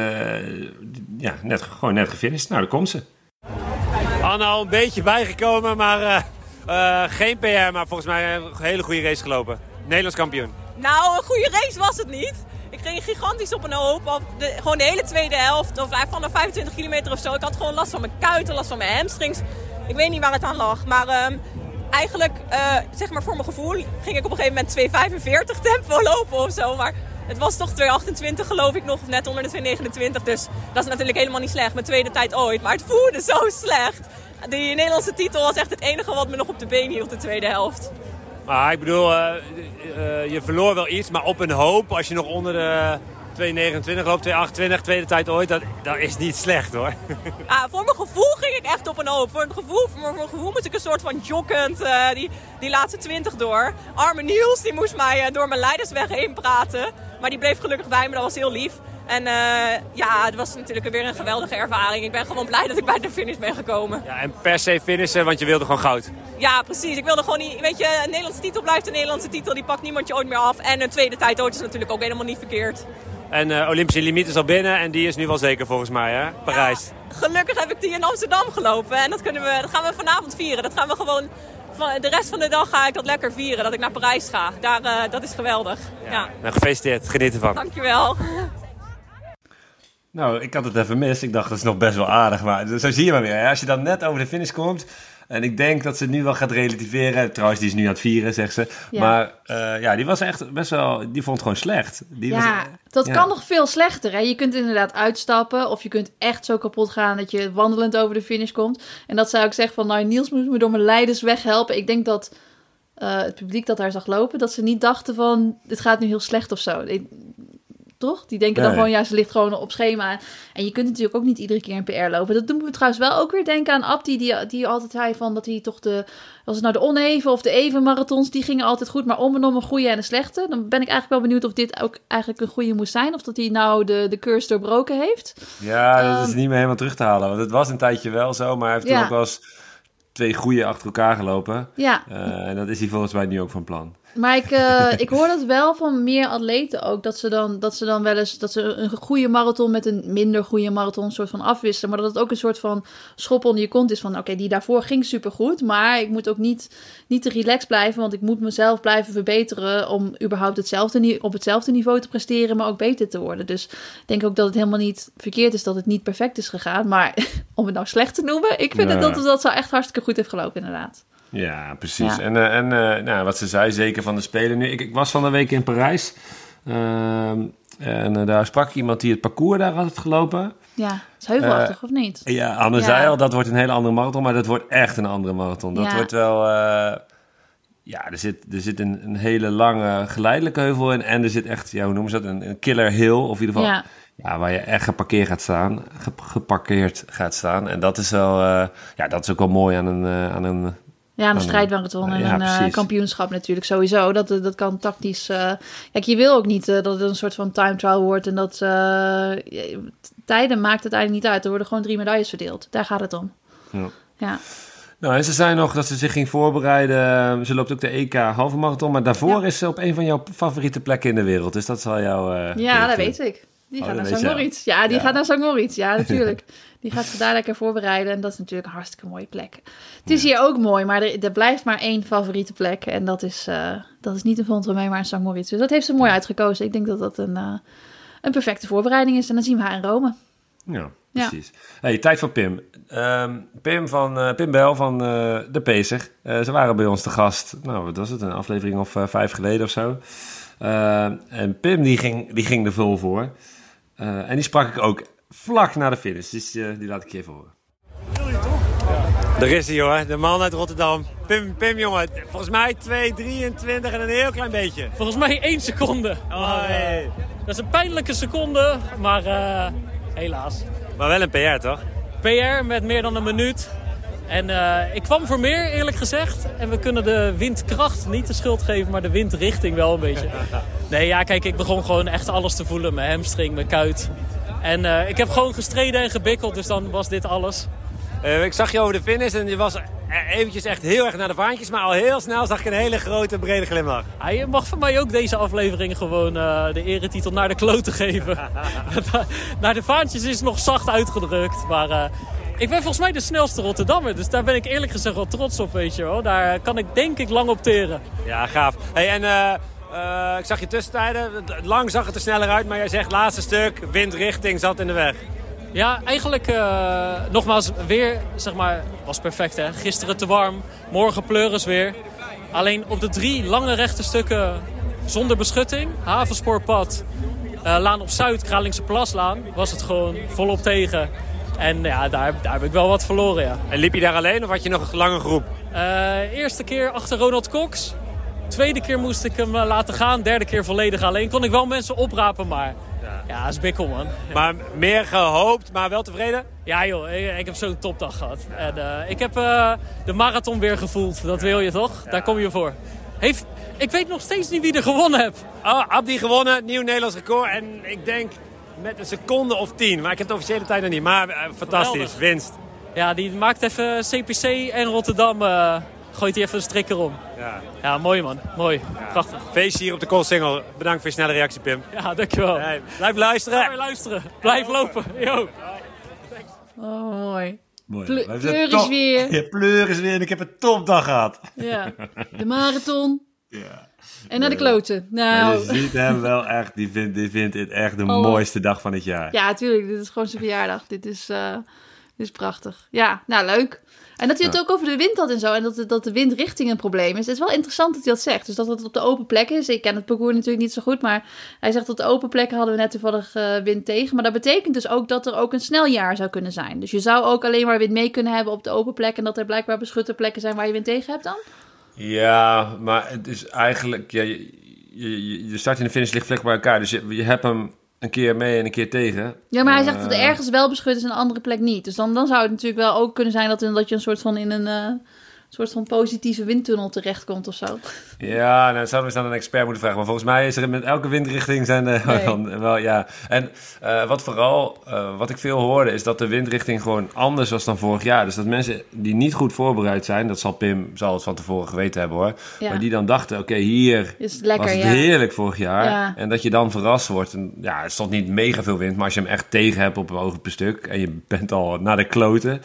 net gefinished. Nou, daar komt ze. Anne al een beetje bijgekomen, maar geen PR, maar volgens mij een hele goede race gelopen. Nederlands kampioen. Nou, een goede race was het niet. Ik ging gigantisch op een hoop. Gewoon de hele tweede helft. Of van de 25 kilometer of zo. Ik had gewoon last van mijn kuiten, last van mijn hamstrings. Ik weet niet waar het aan lag. Maar eigenlijk, zeg maar voor mijn gevoel, ging ik op een gegeven moment 2,45 tempo lopen of zo. Maar het was toch 2,28 geloof ik nog. Of net onder de 2,29. Dus dat is natuurlijk helemaal niet slecht. Mijn tweede tijd ooit. Maar het voelde zo slecht. Die Nederlandse titel was echt het enige wat me nog op de been hield de tweede helft. Maar ik bedoel, je verloor wel iets, maar op een hoop. Als je nog onder de 2,29 loopt, 2,28, tweede tijd ooit, dat is niet slecht hoor. Voor mijn gevoel ging ik echt op een hoop. Voor mijn gevoel moest ik een soort van joggend die laatste 20 door. Arme Niels, die moest mij door mijn leidersweg heen praten. Maar die bleef gelukkig bij me, dat was heel lief. En het was natuurlijk weer een geweldige ervaring. Ik ben gewoon blij dat ik bij de finish ben gekomen. Ja, en per se finishen, want je wilde gewoon goud. Ja, precies. Ik wilde gewoon niet... Weet je, een Nederlandse titel blijft een Nederlandse titel. Die pakt niemand je ooit meer af. En een tweede tijd ooit is natuurlijk ook helemaal niet verkeerd. En Olympische limiet is al binnen en die is nu wel zeker volgens mij, hè? Parijs. Ja, gelukkig heb ik die in Amsterdam gelopen. En dat gaan we vanavond vieren. Dat gaan we gewoon... De rest van de dag ga ik dat lekker vieren. Dat ik naar Parijs ga. Dat is geweldig. Ja. Nou, gefeliciteerd. Geniet ervan. Dankjewel. Nou, ik had het even mis. Ik dacht, dat is nog best wel aardig. Maar zo zie je maar weer. Hè? Als je dan net over de finish komt... En ik denk dat ze nu wel gaat relativeren. Trouwens, die is nu aan het vieren, zegt ze. Ja. Maar die was echt best wel... Die vond het gewoon slecht. Dat kan nog veel slechter. Hè? Je kunt inderdaad uitstappen. Of je kunt echt zo kapot gaan dat je wandelend over de finish komt. En dat zou ik zeggen van... Nou, Niels moet me door mijn leiders weghelpen. Ik denk dat het publiek dat daar zag lopen... Dat ze niet dachten van... Dit gaat nu heel slecht of zo. Toch? Die denken dan gewoon, ze ligt gewoon op schema. En je kunt natuurlijk ook niet iedere keer een PR lopen. Dat doet me trouwens wel ook weer denken aan Abdi, die altijd zei van dat hij toch was het nou de oneven of de even marathons, die gingen altijd goed, maar om en om een goede en een slechte. Dan ben ik eigenlijk wel benieuwd of dit ook eigenlijk een goede moest zijn, of dat hij nou de curse doorbroken heeft. Ja, dat is niet meer helemaal terug te halen. Want het was een tijdje wel zo, maar hij heeft toen ook wel eens 2 goede achter elkaar gelopen. Ja. En dat is hij volgens mij nu ook van plan. Maar ik hoor dat wel van meer atleten ook. Dat ze dan wel eens... Dat ze een goede marathon met een minder goede marathon soort van afwisselen. Maar dat het ook een soort van schop onder je kont is. Van oké, die daarvoor ging supergoed. Maar ik moet ook niet te relaxed blijven. Want ik moet mezelf blijven verbeteren. Om überhaupt op hetzelfde niveau te presteren. Maar ook beter te worden. Dus ik denk ook dat het helemaal niet verkeerd is. Dat het niet perfect is gegaan. Maar om het nou slecht te noemen. Ik vind dat zou echt hartstikke goed heeft gelopen inderdaad. Ja, precies. Ja. En wat ze zei, zeker van de Spelen nu. Ik was van de week in Parijs. En daar sprak iemand die het parcours daar had gelopen. Ja, het is heuvelachtig, of niet? Ja, Anne zei al, dat wordt een hele andere marathon. Maar dat wordt echt een andere marathon. Dat wordt wel... er zit een hele lange geleidelijke heuvel in. En er zit echt, hoe noemen ze dat? Een killer hill, of in ieder geval... Ja, waar je echt geparkeerd gaat staan. En dat is wel... dat is ook wel mooi aan een een strijdmarathon en een kampioenschap natuurlijk sowieso. Dat kan tactisch... Kijk, je wil ook niet dat het een soort van time trial wordt. En dat tijden maakt het eigenlijk niet uit. Er worden gewoon 3 medailles verdeeld. Daar gaat het om. Ja. Nou, en ze zei nog dat ze zich ging voorbereiden. Ze loopt ook de EK halve marathon. Maar daarvoor is ze op een van jouw favoriete plekken in de wereld. Dus dat zal jou... dat weet ik. Die gaat naar St. Moritz. Ja, die gaat naar St. Moritz. Ja, natuurlijk. Die gaat zich daar lekker voorbereiden. En dat is natuurlijk een hartstikke mooie plek. Het is hier ook mooi, maar er blijft maar 1 favoriete plek. En dat is niet een Font-Romeu, maar een St. Moritz. Dus dat heeft ze mooi uitgekozen. Ik denk dat dat een perfecte voorbereiding is. En dan zien we haar in Rome. Ja, precies. Hey, tijd voor Pim. Pim Bel van De Pacer. Ze waren bij ons te gast. Nou, wat was het? Een aflevering of 5 geleden of zo. En Pim die ging er vol voor. En die sprak ik ook vlak na de finish. Dus die laat ik je even horen. Daar is hij hoor, de man uit Rotterdam. Pim jongen, volgens mij 2:23 en een heel klein beetje. Volgens mij 1 seconde. Oh, hey. Dat is een pijnlijke seconde, maar helaas. Maar wel een PR toch? PR met meer dan een minuut. En ik kwam voor meer, eerlijk gezegd. En we kunnen de windkracht niet de schuld geven, maar de windrichting wel een beetje. Nee, ja, kijk, ik begon gewoon echt alles te voelen. Mijn hamstring, mijn kuit. En ik heb gewoon gestreden en gebikkeld, dus dan was dit alles. Ik zag je over de finish en je was eventjes echt heel erg naar de vaantjes. Maar al heel snel zag ik een hele grote, brede glimlach. Je mag van mij ook deze aflevering gewoon de eretitel naar de klote geven. Naar de vaantjes is nog zacht uitgedrukt, maar... ik ben volgens mij de snelste Rotterdammer, dus daar ben ik eerlijk gezegd wel trots op, weet je wel. Daar kan ik denk ik lang op teren. Ja, gaaf. Hey, en ik zag je tussentijden. Lang zag het er sneller uit, maar jij zegt laatste stuk, windrichting zat in de weg. Ja, eigenlijk nogmaals weer, zeg maar, was perfect hè. Gisteren te warm, morgen pleuris weer. Alleen op de 3 lange rechte stukken zonder beschutting, Havenspoorpad, Laan op Zuid, Kralingse Plaslaan, was het gewoon volop tegen. En ja, daar heb ik wel wat verloren, ja. En liep je daar alleen of had je nog een lange groep? Eerste keer achter Ronald Cox. Tweede keer moest ik hem laten gaan. Derde keer volledig alleen. Kon ik wel mensen oprapen, maar ja, dat is bikkel, man. Maar meer gehoopt, maar wel tevreden? Ja joh, ik heb zo'n topdag gehad. En ik heb de marathon weer gevoeld. Dat wil je toch? Ja. Daar kom je voor. Ik weet nog steeds niet wie er gewonnen heeft. Oh, Abdi gewonnen, nieuw Nederlands record. En ik denk met een seconde of 10. Maar ik heb de officiële tijd nog niet. Maar fantastisch, geweldig. Winst. Ja, die maakt even CPC en Rotterdam. Gooit hij even een strik erom. Ja, mooi man. Mooi. Ja. Prachtig. Feestje hier op de Koolsingel. Bedankt voor je snelle reactie, Pim. Ja, dankjewel. Hey, blijf luisteren. Blijf luisteren. Blijf lopen. Yo. Oh, mooi. Pleur is weer. Ja, pleur is weer en ik heb een topdag gehad. Ja, de marathon. Ja. En naar de kloten. Nou. Je ziet hem wel echt, die vindt dit echt de mooiste dag van het jaar. Ja, tuurlijk. Dit is gewoon zijn verjaardag. Dit is prachtig. Ja, nou leuk. En dat hij het ook over de wind had en zo. En dat de windrichting een probleem is. Het is wel interessant dat hij dat zegt. Dus dat het op de open plek is. Ik ken het parcours natuurlijk niet zo goed. Maar hij zegt dat op de open plekken hadden we net toevallig wind tegen. Maar dat betekent dus ook dat er ook een sneljaar zou kunnen zijn. Dus je zou ook alleen maar wind mee kunnen hebben op de open plek. En dat er blijkbaar beschutte plekken zijn waar je wind tegen hebt dan? Ja, maar het is eigenlijk... Ja, je start en de finish ligt vlak bij elkaar. Dus je hebt hem een keer mee en een keer tegen. Ja, maar hij zegt dat er ergens wel beschut is en een andere plek niet. Dus dan zou het natuurlijk wel ook kunnen zijn dat je een soort van in een soort van positieve windtunnel terechtkomt of zo. Ja, nou, dat zouden we eens aan een expert moeten vragen. Maar volgens mij is er met elke windrichting zijn dan wel, ja. En wat ik veel hoorde, is dat de windrichting gewoon anders was dan vorig jaar. Dus dat mensen die niet goed voorbereid zijn, dat zal Pim het van tevoren geweten hebben hoor. Ja. Maar die dan dachten, oké, hier is lekker, was het heerlijk vorig jaar. Ja. En dat je dan verrast wordt. En, ja, het stond niet mega veel wind, maar als je hem echt tegen hebt op een ogen per stuk en je bent al naar de kloten,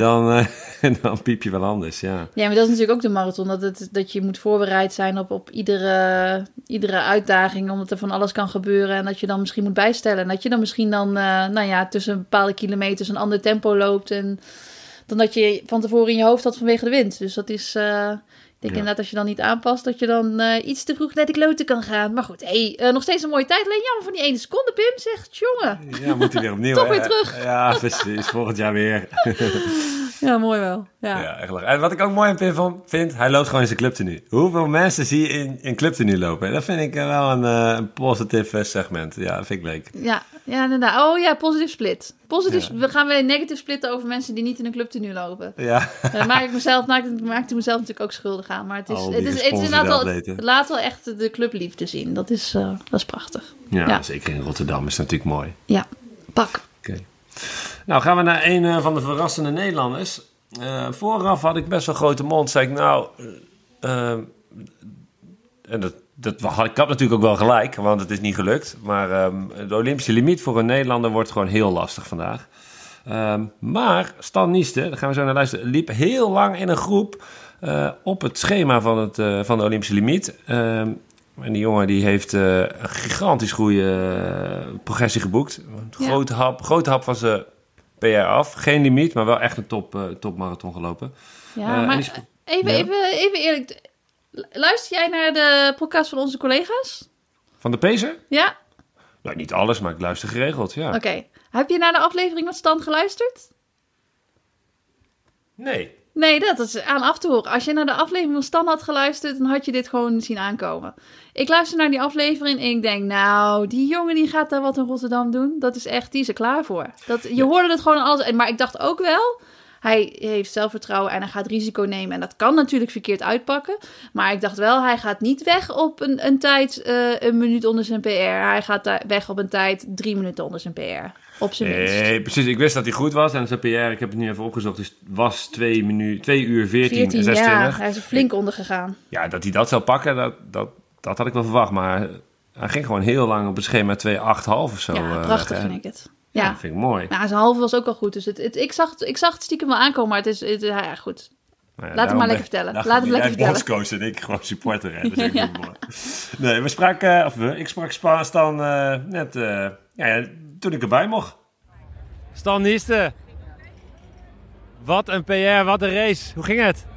dan piep je wel anders, ja. Ja, maar dat is natuurlijk ook de marathon. Dat je moet voorbereid zijn op iedere uitdaging. Omdat er van alles kan gebeuren. En dat je dan misschien moet bijstellen. En dat je dan misschien tussen bepaalde kilometers een ander tempo loopt. En dan dat je van tevoren in je hoofd had vanwege de wind. Dus dat is... Ik denk inderdaad, als je dan niet aanpast, dat je dan iets te vroeg naar de kloten kan gaan. Maar goed, nog steeds een mooie tijd. Alleen jammer van die 1 seconde, Pim. Zegt, jongen. Ja, moet hij weer opnieuw. Toch weer terug. Ja, precies. Volgend jaar weer. Ja, mooi wel. Ja, echt leuk. En wat ik ook mooi aan Pim vind, hij loopt gewoon in zijn clubtenue. Hoeveel mensen zie je in clubtenue lopen? Dat vind ik wel een positief segment. Ja, dat vind ik leuk. Ja, inderdaad. Oh ja, positief split. We gaan weer negatief splitten over mensen die niet in een clubtenue lopen. Ja. Daar maak ik mezelf natuurlijk ook schuldig aan. Maar het laat wel echt de clubliefde zien. Dat is prachtig. Ja, zeker in Rotterdam is natuurlijk mooi. Ja, pak. Okay. Nou, gaan we naar een van de verrassende Nederlanders. vooraf had ik best wel grote mond. Zei ik, en ik had natuurlijk ook wel gelijk, want het is niet gelukt. Maar de Olympische limiet voor een Nederlander wordt gewoon heel lastig vandaag. Maar Stan Nieste, daar gaan we zo naar luisteren, liep heel lang in een groep op het schema van de Olympische limiet. En die jongen die heeft een gigantisch goede progressie geboekt. Grote hap van zijn PR af. Geen limiet, maar wel echt een topmarathon gelopen. Ja, maar even eerlijk. Luister jij naar de podcast van onze collega's? Van de Pacer? Ja. Nou, niet alles, maar ik luister geregeld, ja. Oké. Heb je naar de aflevering met Stan geluisterd? Nee. Nee, dat is aan af te horen. Als je naar de aflevering van Stan had geluisterd, dan had je dit gewoon zien aankomen. Ik luister naar die aflevering en ik denk, nou, die jongen die gaat daar wat in Rotterdam doen. Dat is echt, die is er klaar voor. Je hoorde het gewoon alles. Maar ik dacht ook wel, hij heeft zelfvertrouwen en hij gaat risico nemen. En dat kan natuurlijk verkeerd uitpakken. Maar ik dacht wel, hij gaat niet weg op een tijd, een minuut onder zijn PR. Hij gaat weg op een tijd 3 minuten onder zijn PR. Op zijn minst. Nee, precies. Ik wist dat hij goed was. En zijn PR, ik heb het nu even opgezocht, dus was 2 uur 14 en 26. Ja, hij is er flink onder gegaan. Ja, dat hij dat zou pakken, dat had ik wel verwacht. Maar hij ging gewoon heel lang op het schema 2,8,5 of zo. Ja, prachtig vind ik het. Ja, dat vind ik mooi. Nou, zijn halve was ook al goed. Dus ik zag het stiekem wel aankomen, maar het is goed. Nou ja, laat het maar lekker vertellen. Laat het lekker vertellen. Bondscoach en ik gewoon supporter. Hè? Dat is ook mooi. Nee, ik sprak Stan net toen ik erbij mocht. Stan Nieste. Wat een PR, wat een race. Hoe ging het?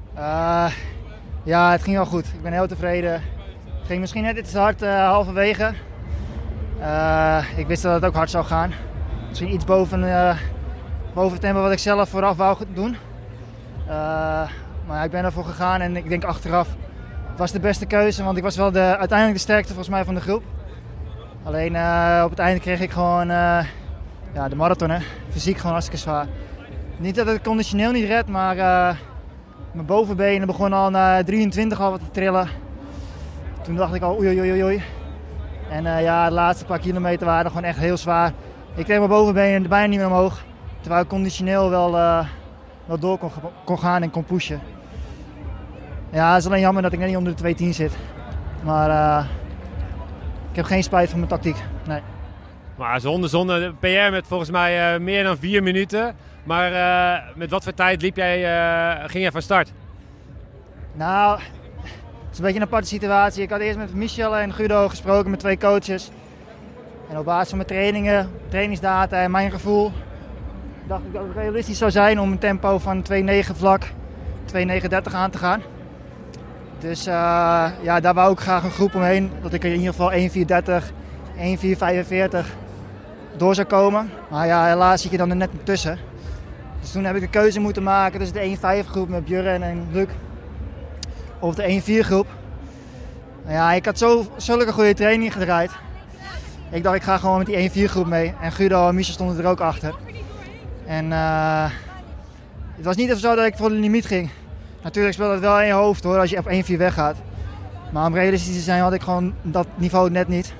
Ja, het ging wel goed. Ik ben heel tevreden. Het ging misschien net iets te hard halverwege. Ik wist dat het ook hard zou gaan. Misschien iets boven het tempo wat ik zelf vooraf wou doen. Maar ik ben ervoor gegaan en ik denk achteraf, het was de beste keuze, want ik was wel uiteindelijk de sterkste volgens mij van de groep. Alleen op het einde kreeg ik gewoon de marathon, hè. Fysiek gewoon hartstikke zwaar. Niet dat het conditioneel niet redt, maar mijn bovenbenen begonnen al na 23 al wat te trillen. Toen dacht ik al oei. En de laatste paar kilometer waren gewoon echt heel zwaar. Ik kreeg mijn bovenbenen bijna niet meer omhoog. Terwijl ik conditioneel wel door kon gaan en kon pushen. Ja, het is alleen jammer dat ik net niet onder de 2:10 zit. Maar ik heb geen spijt van mijn tactiek, nee. Maar zonder PR met volgens mij meer dan 4 minuten. Maar met wat voor tijd ging jij van start? Nou, het is een beetje een aparte situatie. Ik had eerst met Michel en Guido gesproken, met 2 coaches. En op basis van mijn trainingen, trainingsdata en mijn gevoel, dacht ik dat het realistisch zou zijn om een tempo van 2:9 vlak, 2:9:30 aan te gaan. Dus daar wou ik graag een groep omheen, dat ik in ieder geval 1:4:30, 1:4:45 door zou komen. Maar ja, helaas zit je dan er net tussen. Dus toen heb ik de keuze moeten maken tussen de 1:5 groep met Björn en Luc of de 1:4 groep. Ja, ik had zulke goede training gedraaid. Ik dacht, ik ga gewoon met die 1:4 groep mee. En Guido en Michel stonden er ook achter. En het was niet even zo dat ik voor de limiet ging. Natuurlijk speelt het wel in je hoofd hoor, als je op 1:4 weggaat. Maar om realistisch te zijn had ik gewoon dat niveau net niet.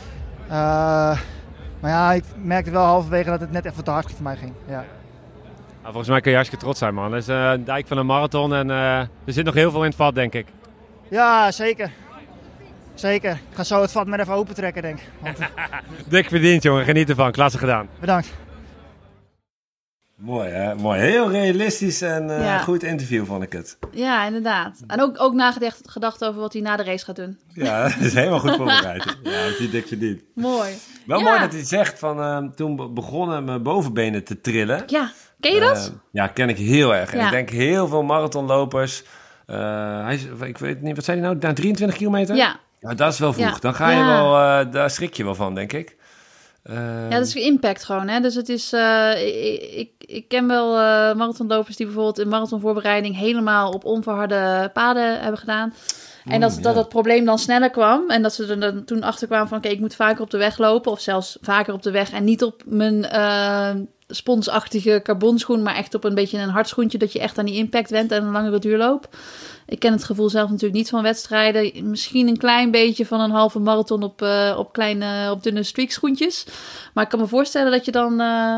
Maar ja, ik merkte wel halverwege dat het net even te hard voor mij ging. Ja. Nou, volgens mij kun je hartstikke trots zijn, man. Het is een dijk van een marathon en er zit nog heel veel in het vat, denk ik. Ja, zeker. Zeker. Ik ga zo het vat maar even open trekken, denk ik. Want, dik verdiend, jongen. Geniet ervan. Klasse gedaan. Bedankt. Mooi, hè? Mooi. Heel realistisch en goed interview, vond ik het. Ja, inderdaad. En ook nagedacht over wat hij na de race gaat doen. Ja, dat is helemaal goed voorbereid. Ja, dat hij dik verdient. Mooi. Wel mooi dat hij zegt van toen begonnen mijn bovenbenen te trillen. Ja, ken je dat? Ja, ken ik heel erg. Ja. En ik denk heel veel marathonlopers. Ik weet niet, wat zei hij nou? Na 23 kilometer? Ja. Ja, dat is wel vroeg. Ja. Dan ga je wel, daar schrik je wel van, denk ik. Ja, dat is impact gewoon. Hè? Dus het is, ik ken wel marathonlopers die bijvoorbeeld in marathonvoorbereiding helemaal op onverharde paden hebben gedaan. En dat het probleem dan sneller kwam. En dat ze er dan toen achter kwamen van, oké, ik moet vaker op de weg lopen. Of zelfs vaker op de weg en niet op mijn sponsachtige carbonschoen, maar echt op een beetje een hard schoentje, dat je echt aan die impact went en een langere duurloop. Ik ken het gevoel zelf natuurlijk niet van wedstrijden. Misschien een klein beetje van een halve marathon op dunne streakschoentjes. Maar ik kan me voorstellen dat je dan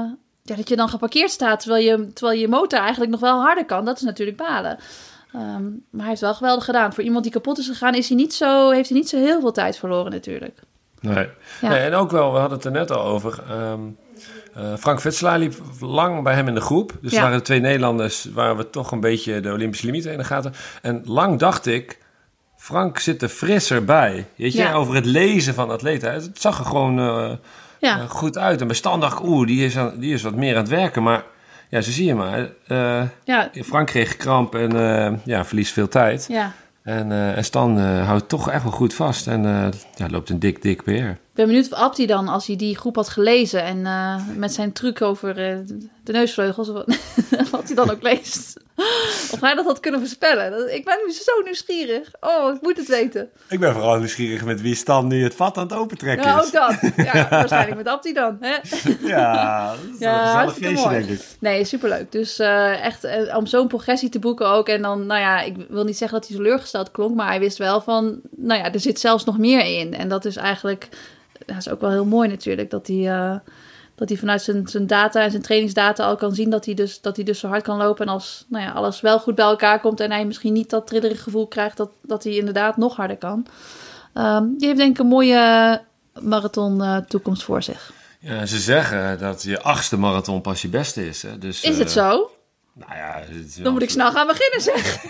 dat je dan geparkeerd staat terwijl je motor eigenlijk nog wel harder kan. Dat is natuurlijk balen. Maar hij heeft wel geweldig gedaan. Voor iemand die kapot is gegaan, heeft hij niet zo heel veel tijd verloren natuurlijk. Nee. En ook wel, we hadden het er net al over. Frank Vetselaar liep lang bij hem in de groep. Dus er waren 2 Nederlanders waar we toch een beetje de Olympische limieten in de gaten. En lang dacht ik, Frank zit er frisser bij. Weet je, over het lezen van atleten. Het zag er gewoon goed uit. En bij Stan dacht ik, die is wat meer aan het werken. Maar ja, zo zie je maar. Frank kreeg kramp en verliest veel tijd. Ja. En Stan houdt toch echt wel goed vast. En loopt een dik PR. Ik ben benieuwd of Abdi dan, als hij die groep had gelezen... en met zijn truc over de neusvleugels... wat hij dan ook leest... of hij dat had kunnen voorspellen. Ik ben nu zo nieuwsgierig. Oh, ik moet het weten. Ik ben vooral nieuwsgierig met wie Stan nu het vat aan het opentrekken is. Nou, ook dat. Ja, waarschijnlijk met Abdi dan. Hè? Ja, dat is een gezellig feestje, denk ik. Nee, superleuk. Dus echt om zo'n progressie te boeken ook. En dan, ik wil niet zeggen dat hij teleurgesteld klonk... maar hij wist wel van, er zit zelfs nog meer in. En dat is eigenlijk... Dat is ook wel heel mooi natuurlijk, dat hij vanuit zijn data en zijn trainingsdata al kan zien dat hij dus zo hard kan lopen. En als alles wel goed bij elkaar komt en hij misschien niet dat trillerige gevoel krijgt dat hij inderdaad nog harder kan. Die heeft denk ik een mooie marathon toekomst voor zich. Ja, ze zeggen dat je 8e marathon pas je beste is. Hè? Dus, is het zo? Nou ja, dan moet ik snel gaan beginnen, zeg.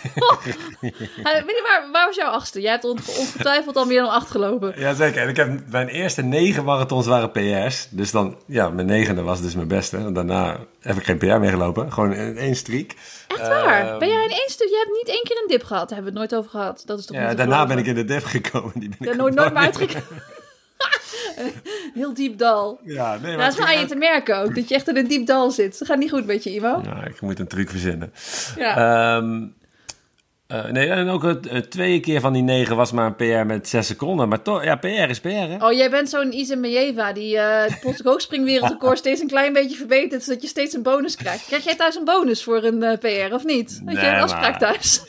Waar was jouw 8e? Jij hebt ongetwijfeld al meer dan 8 gelopen. Jazeker. En ik heb mijn eerste 9 marathons waren PR's. Dus dan, mijn 9e was dus mijn beste. En daarna heb ik geen PR meer gelopen. Gewoon in 1 streak. Echt waar? Ben jij in 1 stuk? Je hebt niet 1 keer een dip gehad. Daar hebben we het nooit over gehad. Dat is toch niet daarna ben ik in de dip gekomen. Die ben ik nooit meer uitgekomen. Heel diep dal. Ja, nee, dat is wel aan je te merken ook, dat je echt in een diep dal zit. Dat gaat niet goed met je, Imo. Ja, ik moet een truc verzinnen. Ja. En ook 2 keer van die 9 was maar een PR met 6 seconden. Maar toch, PR is PR, hè? Oh, jij bent zo'n Izemejeva die het hoogspringwereldrecord steeds een klein beetje verbetert, zodat je steeds een bonus krijgt. Krijg jij thuis een bonus voor een PR, of niet? Had jij een afspraak thuis?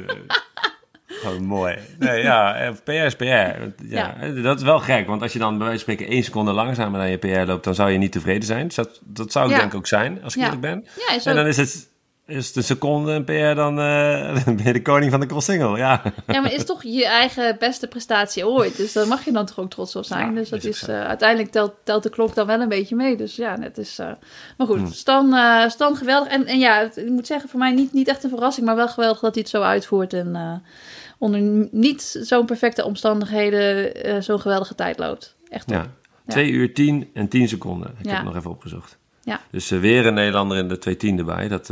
Gewoon mooi. Nee, PR is PR. Ja, dat is wel gek, want als je dan bij wijze van spreken 1 seconde langzamer dan je PR loopt, dan zou je niet tevreden zijn. Dus dat zou ik denk ik ook zijn, als ik eerlijk ben. Ja, en dan is het een seconde een PR, dan ben je de koning van de cross-single. Ja, maar is toch je eigen beste prestatie ooit. Dus daar mag je dan toch ook trots op zijn. Dus dat is uiteindelijk telt de klok dan wel een beetje mee. Dus ja, het is... Maar goed, Stan geweldig. En ik moet zeggen, voor mij niet echt een verrassing, maar wel geweldig dat hij het zo uitvoert. En onder niet zo'n perfecte omstandigheden zo'n geweldige tijd loopt. Echt top. 2 uur 10 en 10 seconden. Ik heb het nog even opgezocht. Ja. Dus weer een Nederlander in de 2:10 erbij. Dat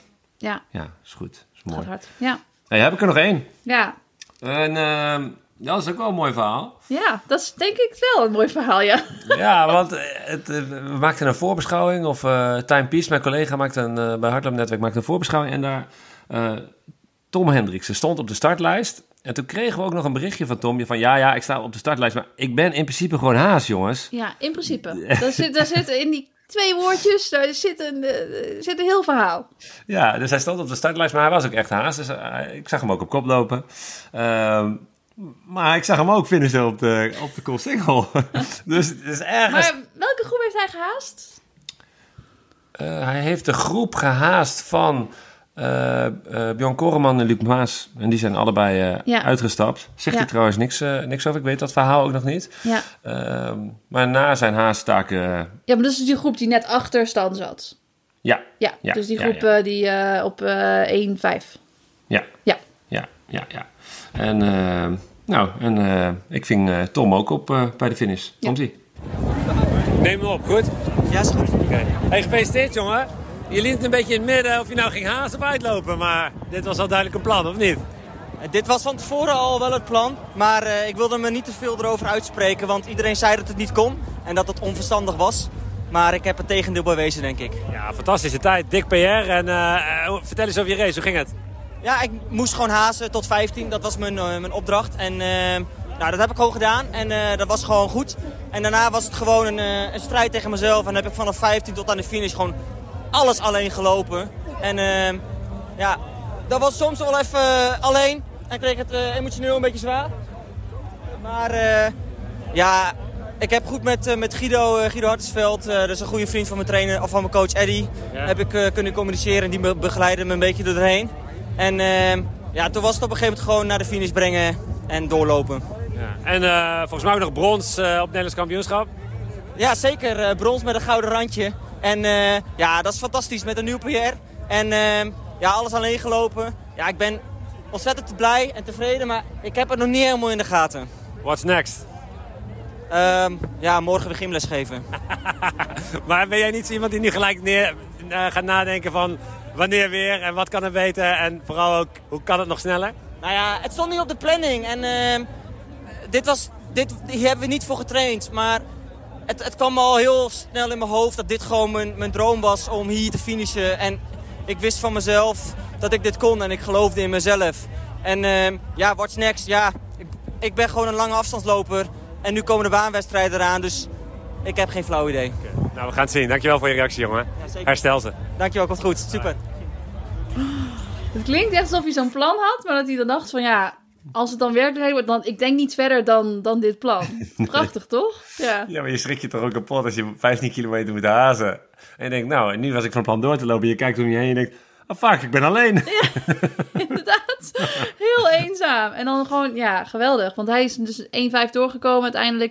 is goed. Dat is mooi. Gaat hard. Ja. Hey, heb ik er nog 1. Ja. En dat is ook wel een mooi verhaal. Ja, dat is denk ik wel een mooi verhaal, ja. Ja, want we maakten een voorbeschouwing. Of Time Peace, mijn collega, bij Hardloop Netwerk maakte een voorbeschouwing. En daar... Tom Hendriksen stond op de startlijst. En toen kregen we ook nog een berichtje van Tom. Van ik sta op de startlijst. Maar ik ben in principe gewoon haas, jongens. Ja, in principe. Daar zit in die 2 woordjes, daar zit een heel verhaal. Ja, dus hij stond op de startlijst. Maar hij was ook echt haas. Dus ik zag hem ook op kop lopen. Maar ik zag hem ook finishen op de cross-single. Dus ergens... Maar welke groep heeft hij gehaast? Hij heeft de groep gehaast van... Bjorn Koreman en Luc Maas. En die zijn allebei uitgestapt. Zegt hij trouwens niks over. Ik weet dat verhaal ook nog niet. Ja. Maar na zijn haasttaken... Ja, maar dat is die groep die net achter Stan zat. Ja. Dus die groep die op 1-5. Ja. En ik ving Tom ook op bij de finish. Komt-ie. Neem hem op, goed? Ja, is goed. Okay. Hey, gefeliciteerd, jongen. Je liet het een beetje in het midden of je nou ging haasten of uitlopen. Maar dit was al duidelijk een plan, of niet? Dit was van tevoren al wel het plan. Maar ik wilde me niet te veel erover uitspreken. Want iedereen zei dat het niet kon. En dat het onverstandig was. Maar ik heb het tegendeel bewezen, denk ik. Ja, fantastische tijd. Dik PR. En vertel eens over je race. Hoe ging het? Ja, ik moest gewoon haasten tot 15. Dat was mijn opdracht. En dat heb ik gewoon gedaan. En dat was gewoon goed. En daarna was het gewoon een strijd tegen mezelf. En dan heb ik vanaf 15 tot aan de finish gewoon... alles alleen gelopen. En dat was soms wel even alleen. En kreeg het emotioneel een beetje zwaar. Maar ik heb goed met Guido Hartensveld, dat is een goede vriend van mijn trainer, of van mijn coach Eddy, heb ik kunnen communiceren en die begeleidde me een beetje doorheen. En toen was het op een gegeven moment gewoon naar de finish brengen en doorlopen. Ja. En volgens mij ook nog brons op het Nederlands kampioenschap. Ja, zeker. Brons met een gouden randje. En dat is fantastisch met een nieuw PR. En alles alleen gelopen. Ja, ik ben ontzettend blij en tevreden, maar ik heb het nog niet helemaal in de gaten. What's next? Morgen weer gymles geven. Maar ben jij niet zo iemand die nu gelijk gaat nadenken van wanneer weer en wat kan er beter en vooral ook hoe kan het nog sneller? Nou ja, het stond niet op de planning en hier hebben we niet voor getraind, maar het kwam al heel snel in mijn hoofd dat dit gewoon mijn droom was om hier te finishen. En ik wist van mezelf dat ik dit kon en ik geloofde in mezelf. En what's next? Ja, ik ben gewoon een lange afstandsloper en nu komen de baanwedstrijden eraan, dus ik heb geen flauw idee. Okay. Nou, we gaan het zien. Dankjewel voor je reactie, jongen. Ja, herstel ze. Dankjewel, komt goed. Super. Het klinkt echt alsof hij zo'n plan had, maar dat hij dan dacht van als het dan werkelijkheid wordt, dan ik denk niet verder dan dit plan. Prachtig, toch? Ja, maar je schrik je toch ook kapot als je 15 kilometer moet hazen. En je denkt, nou, en nu was ik van plan door te lopen. Je kijkt om je heen en je denkt, fuck, ik ben alleen. Ja, inderdaad. Heel eenzaam. En dan gewoon, geweldig. Want hij is dus 1,5 doorgekomen, uiteindelijk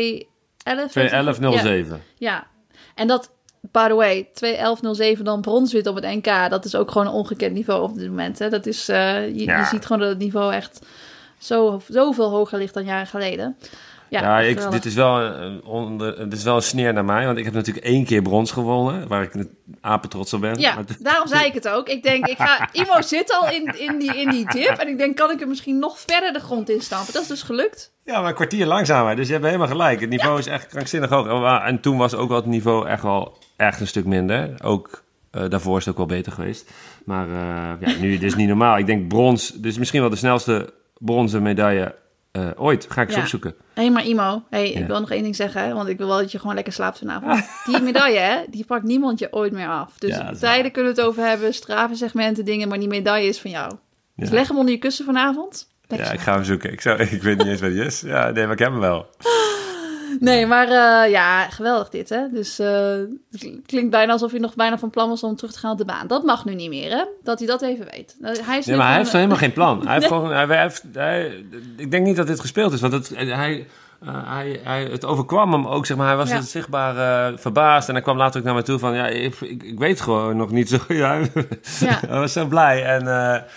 2:11. 2:11:07. Ja, en dat, by the way, 2:11:07 dan brons wint op het NK. Dat is ook gewoon een ongekend niveau op dit moment. Hè. Dat is, je ziet gewoon dat het niveau echt zoveel hoger ligt dan jaren geleden. Dit is wel een sneer naar mij. Want ik heb natuurlijk 1 keer brons gewonnen. Waar ik apetrots op ben. Ja, daarom zei ik het ook. Ik denk, Imo zit al in die dip. En ik denk, kan ik er misschien nog verder de grond in stampen? Dat is dus gelukt. Ja, maar een kwartier langzamer. Dus je hebt helemaal gelijk. Het niveau is echt krankzinnig hoog. En toen was ook wel het niveau echt een stuk minder. Ook daarvoor is het ook wel beter geweest. Maar nu is het niet normaal. Ik denk brons. Dit is misschien wel de snelste bronzen medaille ooit. Ga ik eens opzoeken. Hé, maar Imo, ik wil nog 1 ding zeggen, want ik wil wel dat je gewoon lekker slaapt vanavond. Die medaille, die pakt niemand je ooit meer af. Dus tijden kunnen we het over hebben, strafensegmenten, dingen, maar die medaille is van jou. Dus leg hem onder je kussen vanavond. Lekker ik ga hem zoeken. Ik weet niet eens waar die is. Ja, nee, maar ik heb hem wel. Nee, maar geweldig dit, hè. Dus het klinkt bijna alsof hij nog bijna van plan was om terug te gaan op de baan. Dat mag nu niet meer, hè. Dat hij dat even weet. Hij heeft helemaal geen plan. Ik denk niet dat dit gespeeld is, want het overkwam hem ook, zeg maar. Hij was zichtbaar verbaasd en hij kwam later ook naar me toe van, ik weet gewoon nog niet zo. Hij was zo blij en...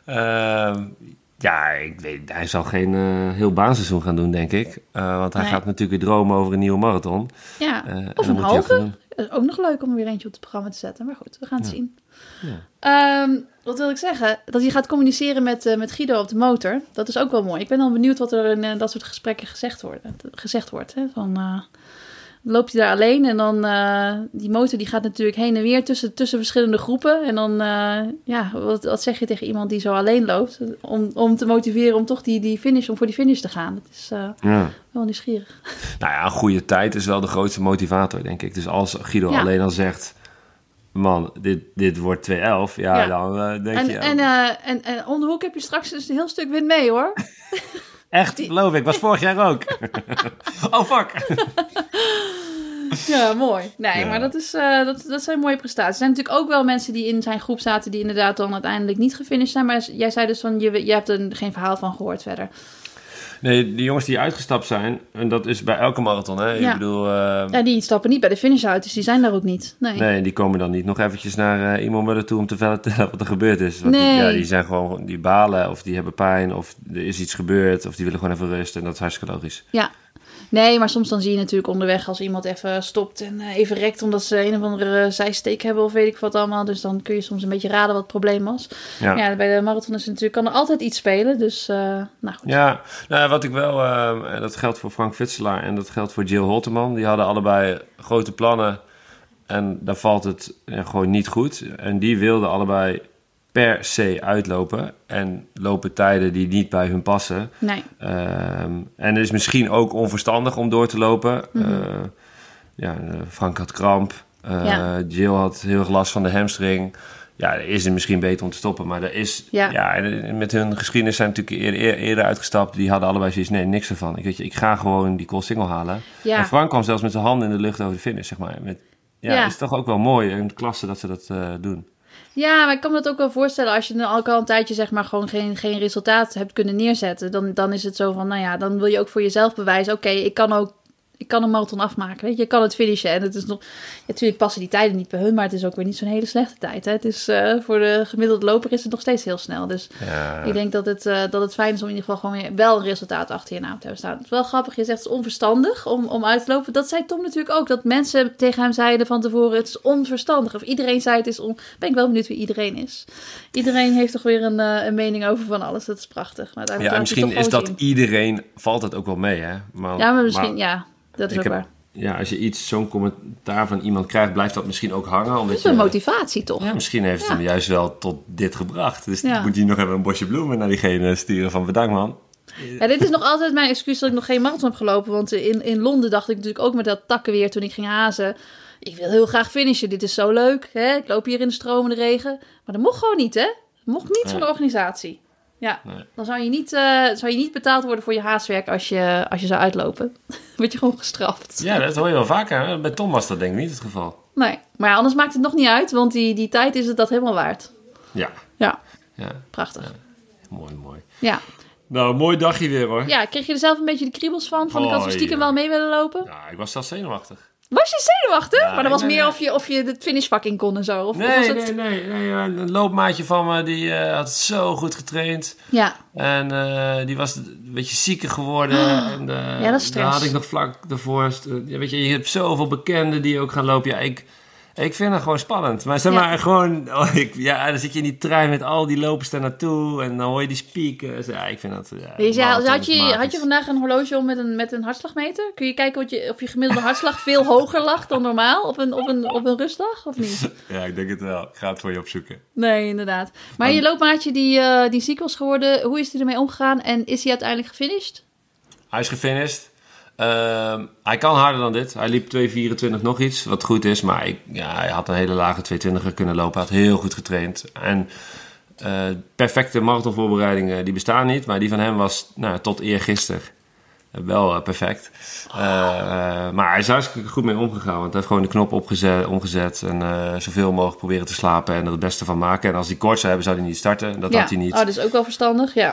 ik weet, hij zal geen heel baanseizoen gaan doen, denk ik. Want hij gaat natuurlijk weer dromen over een nieuwe marathon. Ja, of een halve. Dat is ook nog leuk om weer eentje op het programma te zetten. Maar goed, we gaan het zien. Ja. Wat wil ik zeggen? Dat hij gaat communiceren met Guido op de motor. Dat is ook wel mooi. Ik ben dan benieuwd wat er in dat soort gesprekken gezegd wordt. Hè? Van... loopt hij daar alleen en dan die motor die gaat natuurlijk heen en weer tussen verschillende groepen. En dan, wat zeg je tegen iemand die zo alleen loopt? Om te motiveren om toch om voor die finish te gaan. Dat is wel nieuwsgierig. Nou ja, een goede tijd is wel de grootste motivator, denk ik. Dus als Guido alleen al zegt, man, dit wordt 2:11, dan denk je... En om de hoek heb je straks dus een heel stuk wind mee, hoor. Echt, geloof ik. Was vorig jaar ook. Oh, fuck. Ja, mooi. Nee, maar dat zijn mooie prestaties. Er zijn natuurlijk ook wel mensen die in zijn groep zaten... die inderdaad dan uiteindelijk niet gefinished zijn. Maar jij zei dus van, je hebt er geen verhaal van gehoord verder. Nee, die jongens die uitgestapt zijn... en dat is bij elke marathon, hè? Ja. Ik bedoel... die stappen niet bij de finish uit, dus die zijn daar ook niet. Nee, die komen dan niet nog eventjes naar Imo Muller toe... om te vertellen wat er gebeurd is. Want die zijn gewoon... die balen of die hebben pijn... of er is iets gebeurd... of die willen gewoon even rust. En dat is hartstikke logisch. Ja. Nee, maar soms dan zie je natuurlijk onderweg als iemand even stopt en even rekt omdat ze een of andere zijsteek hebben of weet ik wat allemaal. Dus dan kun je soms een beetje raden wat het probleem was. Ja, bij de marathon is natuurlijk, kan er altijd iets spelen. Dus, nou goed. Ja, wat ik wel, dat geldt voor Frank Vitselaar en dat geldt voor Jill Holterman. Die hadden allebei grote plannen en daar valt het gewoon niet goed. En die wilden allebei per se uitlopen en lopen tijden die niet bij hun passen. Nee. En het is misschien ook onverstandig om door te lopen. Frank had kramp. Jill had heel erg last van de hamstring. Ja, is het misschien beter om te stoppen. Maar er is... Ja, met hun geschiedenis zijn natuurlijk eerder uitgestapt. Die hadden allebei zoiets, nee, niks ervan. Ik ga gewoon die koolsingel halen. Ja. En Frank kwam zelfs met zijn handen in de lucht over de finish, zeg maar. Is toch ook wel mooi in de klasse dat ze dat doen. Ja, maar ik kan me dat ook wel voorstellen. Als je dan ook al een tijdje zeg maar gewoon geen resultaat hebt kunnen neerzetten. Dan is het zo van, nou ja, dan wil je ook voor jezelf bewijzen. Oké, ik kan een marathon afmaken, weet je. Je kan het finishen en het is nog... Ja, natuurlijk passen die tijden niet bij hun, maar het is ook weer niet zo'n hele slechte tijd. Hè. Het is, voor de gemiddelde loper is het nog steeds heel snel. Dus ik denk dat het fijn is om in ieder geval gewoon wel een resultaat achter je naam te hebben staan. Het is wel grappig, je zegt het is onverstandig om uit te lopen. Dat zei Tom natuurlijk ook, dat mensen tegen hem zeiden van tevoren, het is onverstandig. Of iedereen zei het is ben ik wel benieuwd wie iedereen is. Iedereen heeft toch weer een mening over van alles. Dat is prachtig. Maar misschien is dat iedereen, valt het ook wel mee, hè? Maar misschien, ja. Dat is ook waar. Ja, als je zo'n commentaar van iemand krijgt, blijft dat misschien ook hangen. Omdat dat is een motivatie, toch? Ja, misschien heeft het hem juist wel tot dit gebracht. Dus moet hij nog even een bosje bloemen naar diegene sturen van bedankt, man. Ja, dit is nog altijd mijn excuus dat ik nog geen marathon heb gelopen. Want in Londen dacht ik natuurlijk ook met dat takkenweer toen ik ging hazen. Ik wil heel graag finishen, dit is zo leuk. Hè? Ik loop hier in de stromende regen. Maar dat mocht gewoon niet, hè? Dat mocht niet van de organisatie. Ja, dan zou je niet betaald worden voor je haaswerk als je zou uitlopen. Word je gewoon gestraft. Ja, dat hoor je wel vaker. Hè? Bij Tom was dat denk ik niet het geval. Nee, maar anders maakt het nog niet uit, want die tijd is het dat helemaal waard. Ja. Prachtig. Ja. Mooi. Ja. Nou, mooi dagje weer hoor. Ja, kreeg je er zelf een beetje de kriebels van ik had zo stiekem wel mee willen lopen? Ja, ik was zelfs zenuwachtig. Was je zenuwachtig? Ja, maar dat was meer of je het finishvak in kon en zo? Of was het... Nee. Een loopmaatje van me, die had zo goed getraind. Ja. En die was een beetje zieker geworden. En, dat is stress. Daar had ik nog vlak daarvoor... weet je hebt zoveel bekenden die ook gaan lopen. Ja, ik vind het gewoon spannend. Maar zeg maar gewoon... dan zit je in die trein met al die lopers daar naartoe. En dan hoor je die speakers. Ja, ik vind dat... had je vandaag een horloge om met een hartslagmeter? Kun je kijken of je gemiddelde hartslag veel hoger lag dan normaal op een rustdag? Of niet? Ja, ik denk het wel. Ik ga het voor je opzoeken. Nee, inderdaad. Maar je loopmaatje die ziek was geworden, hoe is hij ermee omgegaan? En is hij uiteindelijk gefinished? Hij is gefinished. Hij kan harder dan dit. Hij liep 2:24 nog iets, wat goed is. Maar hij had een hele lage 2:20 kunnen lopen. Hij had heel goed getraind. En perfecte marathonvoorbereidingen, die bestaan niet. Maar die van hem was tot eergisteren wel perfect. Maar hij is hartstikke goed mee omgegaan. Want hij heeft gewoon de knop omgezet. En zoveel mogelijk proberen te slapen en er het beste van maken. En als hij kort zou hebben, zou hij niet starten. Dat had hij niet. Oh, dat is ook wel verstandig, ja.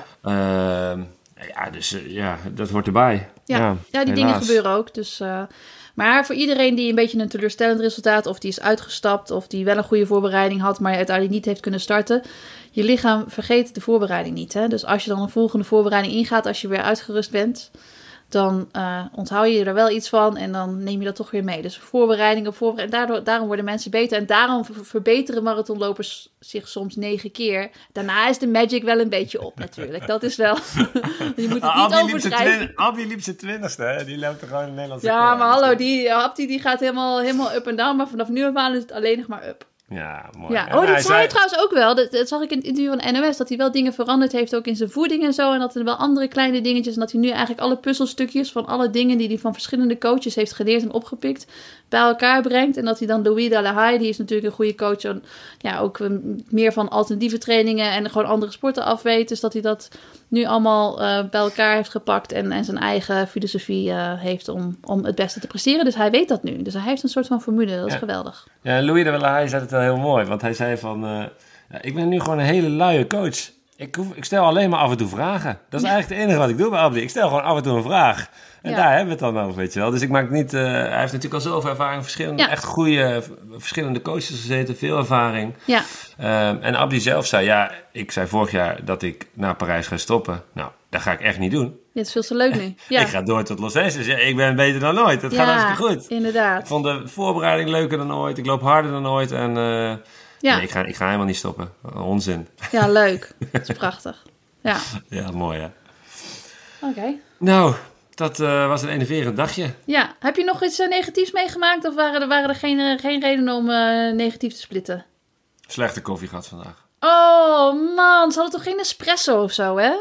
Dat hoort erbij. Ja, die dingen gebeuren ook. Dus, maar voor iedereen die een beetje een teleurstellend resultaat... of die is uitgestapt of die wel een goede voorbereiding had... maar uiteindelijk niet heeft kunnen starten... je lichaam vergeet de voorbereiding niet. Hè? Dus als je dan een volgende voorbereiding ingaat... als je weer uitgerust bent... dan onthoud je er wel iets van en dan neem je dat toch weer mee. Dus voorbereiding op voorbereiding. Daarom worden mensen beter. En daarom verbeteren marathonlopers zich soms 9 keer. Daarna is de magic wel een beetje op natuurlijk. Dat is wel... je moet het niet overdrijven. Abdi liep zijn 20ste, hè? Die loopt er gewoon in Nederland. Ja, maar hallo, Abdi die gaat helemaal up en down. Maar vanaf nu af aan is het alleen nog maar up. Ja, mooi. Ja. Oh, dat zei hij trouwens ook wel. Dat zag ik in het interview van NOS. Dat hij wel dingen veranderd heeft, ook in zijn voeding en zo. En dat er wel andere kleine dingetjes. En dat hij nu eigenlijk alle puzzelstukjes van alle dingen die hij van verschillende coaches heeft geleerd en opgepikt, bij elkaar brengt. En dat hij dan Louis Dalahaye, die is natuurlijk een goede coach. En ja, ook meer van alternatieve trainingen en gewoon andere sporten afweet. Dus dat hij dat nu allemaal bij elkaar heeft gepakt. En zijn eigen filosofie heeft om het beste te presteren. Dus hij weet dat nu. Dus hij heeft een soort van formule. Dat is geweldig. Ja, Louis Dalahaye zei het wel heel mooi. Want hij zei van... ik ben nu gewoon een hele luie coach. Ik stel alleen maar af en toe vragen. Dat is eigenlijk het enige wat ik doe bij Abdi. Ik stel gewoon af en toe een vraag. En daar hebben we het dan over, weet je wel. Dus ik maak niet... hij heeft natuurlijk al zoveel ervaring. Echt goede, verschillende coaches gezeten. Veel ervaring. Ja. En Abdi zelf zei... ik zei vorig jaar dat ik naar Parijs ga stoppen. Nou, dat ga ik echt niet doen. Ja, het is veel te leuk nu. Ja. Ik ga door tot Los Angeles. Ja, ik ben beter dan ooit. Het gaat hartstikke goed. Inderdaad. Ik vond de voorbereiding leuker dan ooit. Ik loop harder dan ooit. En nee, ik ga helemaal niet stoppen. Onzin. Ja, leuk. Dat is prachtig. Ja. Ja, mooi hè. Oké. Nou, dat was een enerverend dagje. Ja. Heb je nog iets negatiefs meegemaakt? Of waren er geen redenen om negatief te splitten? Slechte koffie gehad vandaag. Oh man, ze hadden toch geen espresso of zo, hè?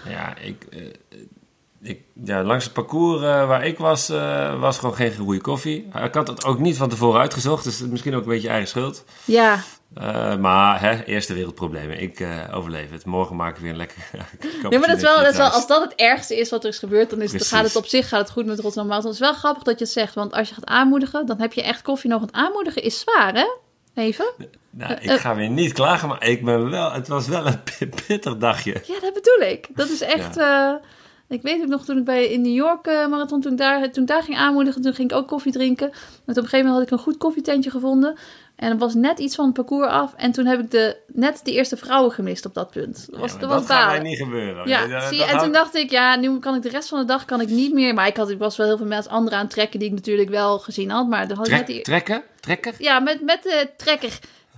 Ja, langs het parcours waar ik was gewoon geen goede koffie. Ik had het ook niet van tevoren uitgezocht, dus misschien ook een beetje eigen schuld. Ja. Maar eerste wereldproblemen. Ik overleef het. Morgen maken we weer een lekker... Nee, maar dat is wel, als dat het ergste is wat er is gebeurd, dan gaat het op zich goed met Rotterdam Marathon. Het is wel grappig dat je het zegt, want als je gaat aanmoedigen, dan heb je echt koffie nog. Want aanmoedigen is zwaar, hè? Even. Nou, ik ga weer niet klagen, maar het was wel een pittig dagje. Ja, dat bedoel ik. Dat is echt... Ja. Ik weet ook nog, toen ik in New York marathon, toen ik daar ging aanmoedigen, toen ging ik ook koffie drinken. En op een gegeven moment had ik een goed koffietentje gevonden. En er was net iets van het parcours af. En toen heb ik net de eerste vrouwen gemist op dat punt. Dat gaat mij niet gebeuren. Ja, toen dacht ik, nu kan ik de rest van de dag niet meer. Maar ik was wel heel veel mensen anderen aan het trekken die ik natuurlijk wel gezien had. Maar dan had ik net Trekker? Ja, met de trekker.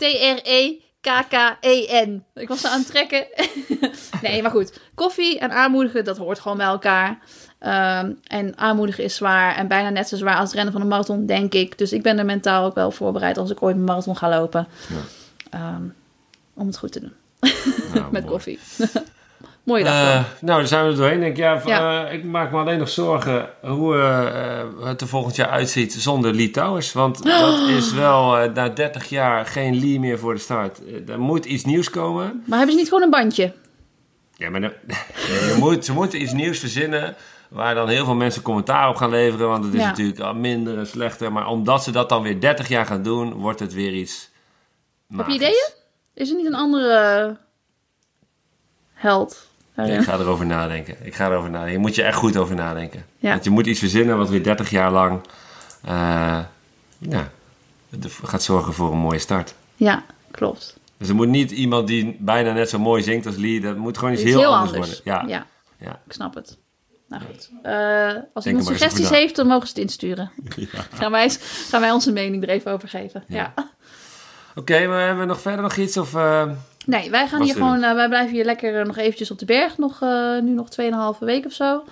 TREKKEN. Ik was aan het trekken. Nee, maar goed. Koffie en aanmoedigen, dat hoort gewoon bij elkaar. En aanmoedigen is zwaar. En bijna net zo zwaar als het rennen van een marathon, denk ik. Dus ik ben er mentaal ook wel voorbereid als ik ooit een marathon ga lopen. Ja. Om het goed te doen. Nou, met koffie. Mooie dag. Dan zijn we er doorheen. Denk ik maak me alleen nog zorgen hoe het er volgend jaar uitziet zonder Lee Towers. Want dat is wel na 30 jaar geen Lee meer voor de start. Er moet iets nieuws komen. Maar hebben ze niet gewoon een bandje? Ja, maar ze moeten iets nieuws verzinnen waar dan heel veel mensen commentaar op gaan leveren. Want het is natuurlijk al minder en slechter. Maar omdat ze dat dan weer 30 jaar gaan doen, wordt het weer iets magisch. Heb je ideeën? Is er niet een andere held? Ja, ik ga erover nadenken. Je moet je echt goed over nadenken. Ja. Want je moet iets verzinnen wat weer 30 jaar lang gaat zorgen voor een mooie start. Ja, klopt. Dus er moet niet iemand die bijna net zo mooi zingt als Lee. Dat moet gewoon iets heel anders worden. Ja, ik snap het. Nou goed. Als iemand suggesties heeft, dan mogen ze het insturen. Ja. Gaan wij onze mening er even over geven. Ja. Oké, maar hebben we verder nog iets? Of, nee, wij gaan hier gewoon... wij blijven hier lekker nog eventjes op de berg. Nu nog 2,5 week of zo.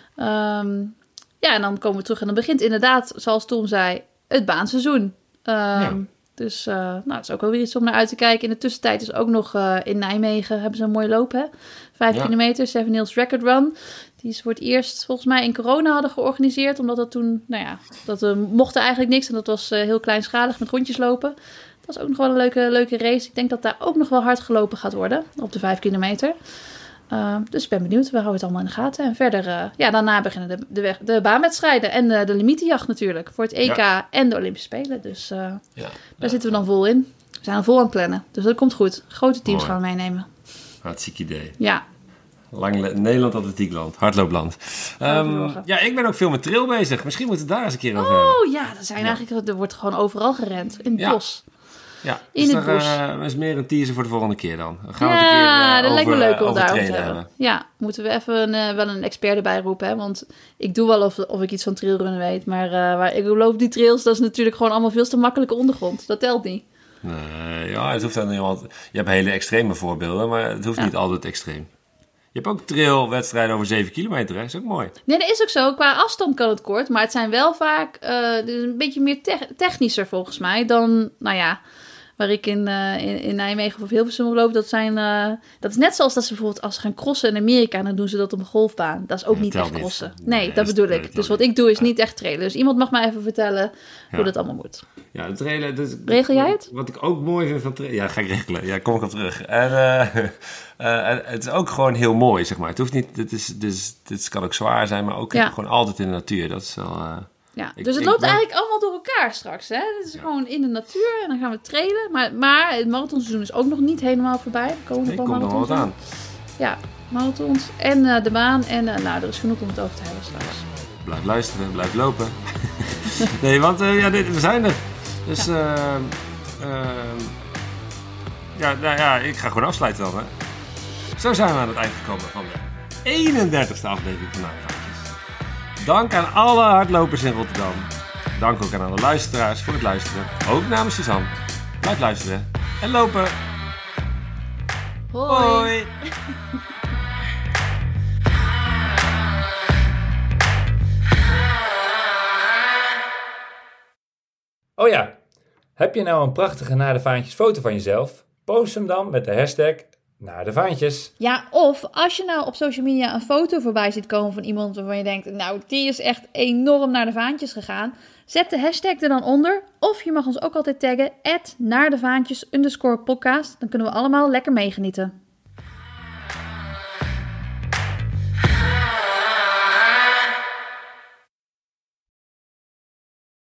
En dan komen we terug. En dan begint inderdaad, zoals Tom zei, het baanseizoen. Dus het is ook wel weer iets om naar uit te kijken. In de tussentijd is ook nog in Nijmegen hebben ze een mooie loop, hè? 5 kilometer, Seven Hills Record Run. Die ze voor het eerst volgens mij in corona hadden georganiseerd. Omdat dat toen, dat mocht eigenlijk niks. En dat was heel kleinschalig met rondjes lopen. Dat was ook nog wel een leuke race. Ik denk dat daar ook nog wel hard gelopen gaat worden op de 5 kilometer. Dus ik ben benieuwd. We houden het allemaal in de gaten. En verder, daarna beginnen de baanwedstrijden. En de limietenjacht natuurlijk. Voor het EK en de Olympische Spelen. Dus daar zitten we dan vol in. We zijn al vol aan het plannen. Dus dat komt goed. Grote teams gaan we meenemen. Hartstikke idee. Ja. Nederland atletiekland. Hardloopland. Ik ben ook veel met trail bezig. Misschien moeten we het daar eens een keer over hebben. Er wordt gewoon overal gerend. In het bos. Ja, in het bos. Dat is meer een teaser voor de volgende keer dan. Dan gaan we het een keer dat lijkt me leuk om daarover te hebben. Ja, moeten we even wel een expert erbij roepen. Hè? Want ik doe wel of ik iets van trailrunnen weet. Maar waar ik loop die trails, dat is natuurlijk gewoon allemaal veel te makkelijke ondergrond. Dat telt niet. Nee, het hoeft dan niet altijd. Je hebt hele extreme voorbeelden, maar het hoeft niet altijd extreem. Je hebt ook trailwedstrijden over 7 kilometer, hè? Dat is ook mooi. Nee, dat is ook zo. Qua afstand kan het kort, maar het zijn wel vaak een beetje meer technischer volgens mij dan, waar ik in Nijmegen of Hilversum loop. Dat is net zoals dat ze bijvoorbeeld als ze gaan crossen in Amerika, dan doen ze dat op een golfbaan. Dat is ook niet echt crossen. Nee, dat bedoel ik. Dus wat ik doe is niet echt trailen. Dus iemand mag mij even vertellen hoe dat allemaal moet. Ja, het trailen... Regel jij het? Wat ik ook mooi vind van trailen... Ja, ga ik regelen. Ja, kom ik op terug. En het is ook gewoon heel mooi, zeg maar. Het hoeft niet... Dit kan ook zwaar zijn, maar ook gewoon altijd in de natuur. Dat is wel... dus het loopt eigenlijk allemaal door elkaar straks. Hè? Het is gewoon in de natuur en dan gaan we trailen. Maar het marathonseizoen is ook nog niet helemaal voorbij. Er komen nog nog wel wat aan. Ja, marathons en de baan. En er is genoeg om het over te hebben straks. Blijf luisteren, blijf lopen. Nee, want we zijn er. Dus ik ga gewoon afsluiten dan. Hè. Zo zijn we aan het eind gekomen van de 31ste aflevering van Nijmegen. Dank aan alle hardlopers in Rotterdam. Dank ook aan alle luisteraars voor het luisteren. Ook namens Suzanne. Blijf luisteren en lopen. Hoi. Oh ja, heb je nou een prachtige na de vaantjes foto van jezelf? Post hem dan met de hashtag naar de vaantjes. Ja, of als je nou op social media een foto voorbij ziet komen van iemand waarvan je denkt, nou, die is echt enorm naar de vaantjes gegaan. Zet de hashtag er dan onder. Of je mag ons ook altijd taggen @naardevaantjes_podcast. Dan kunnen we allemaal lekker meegenieten.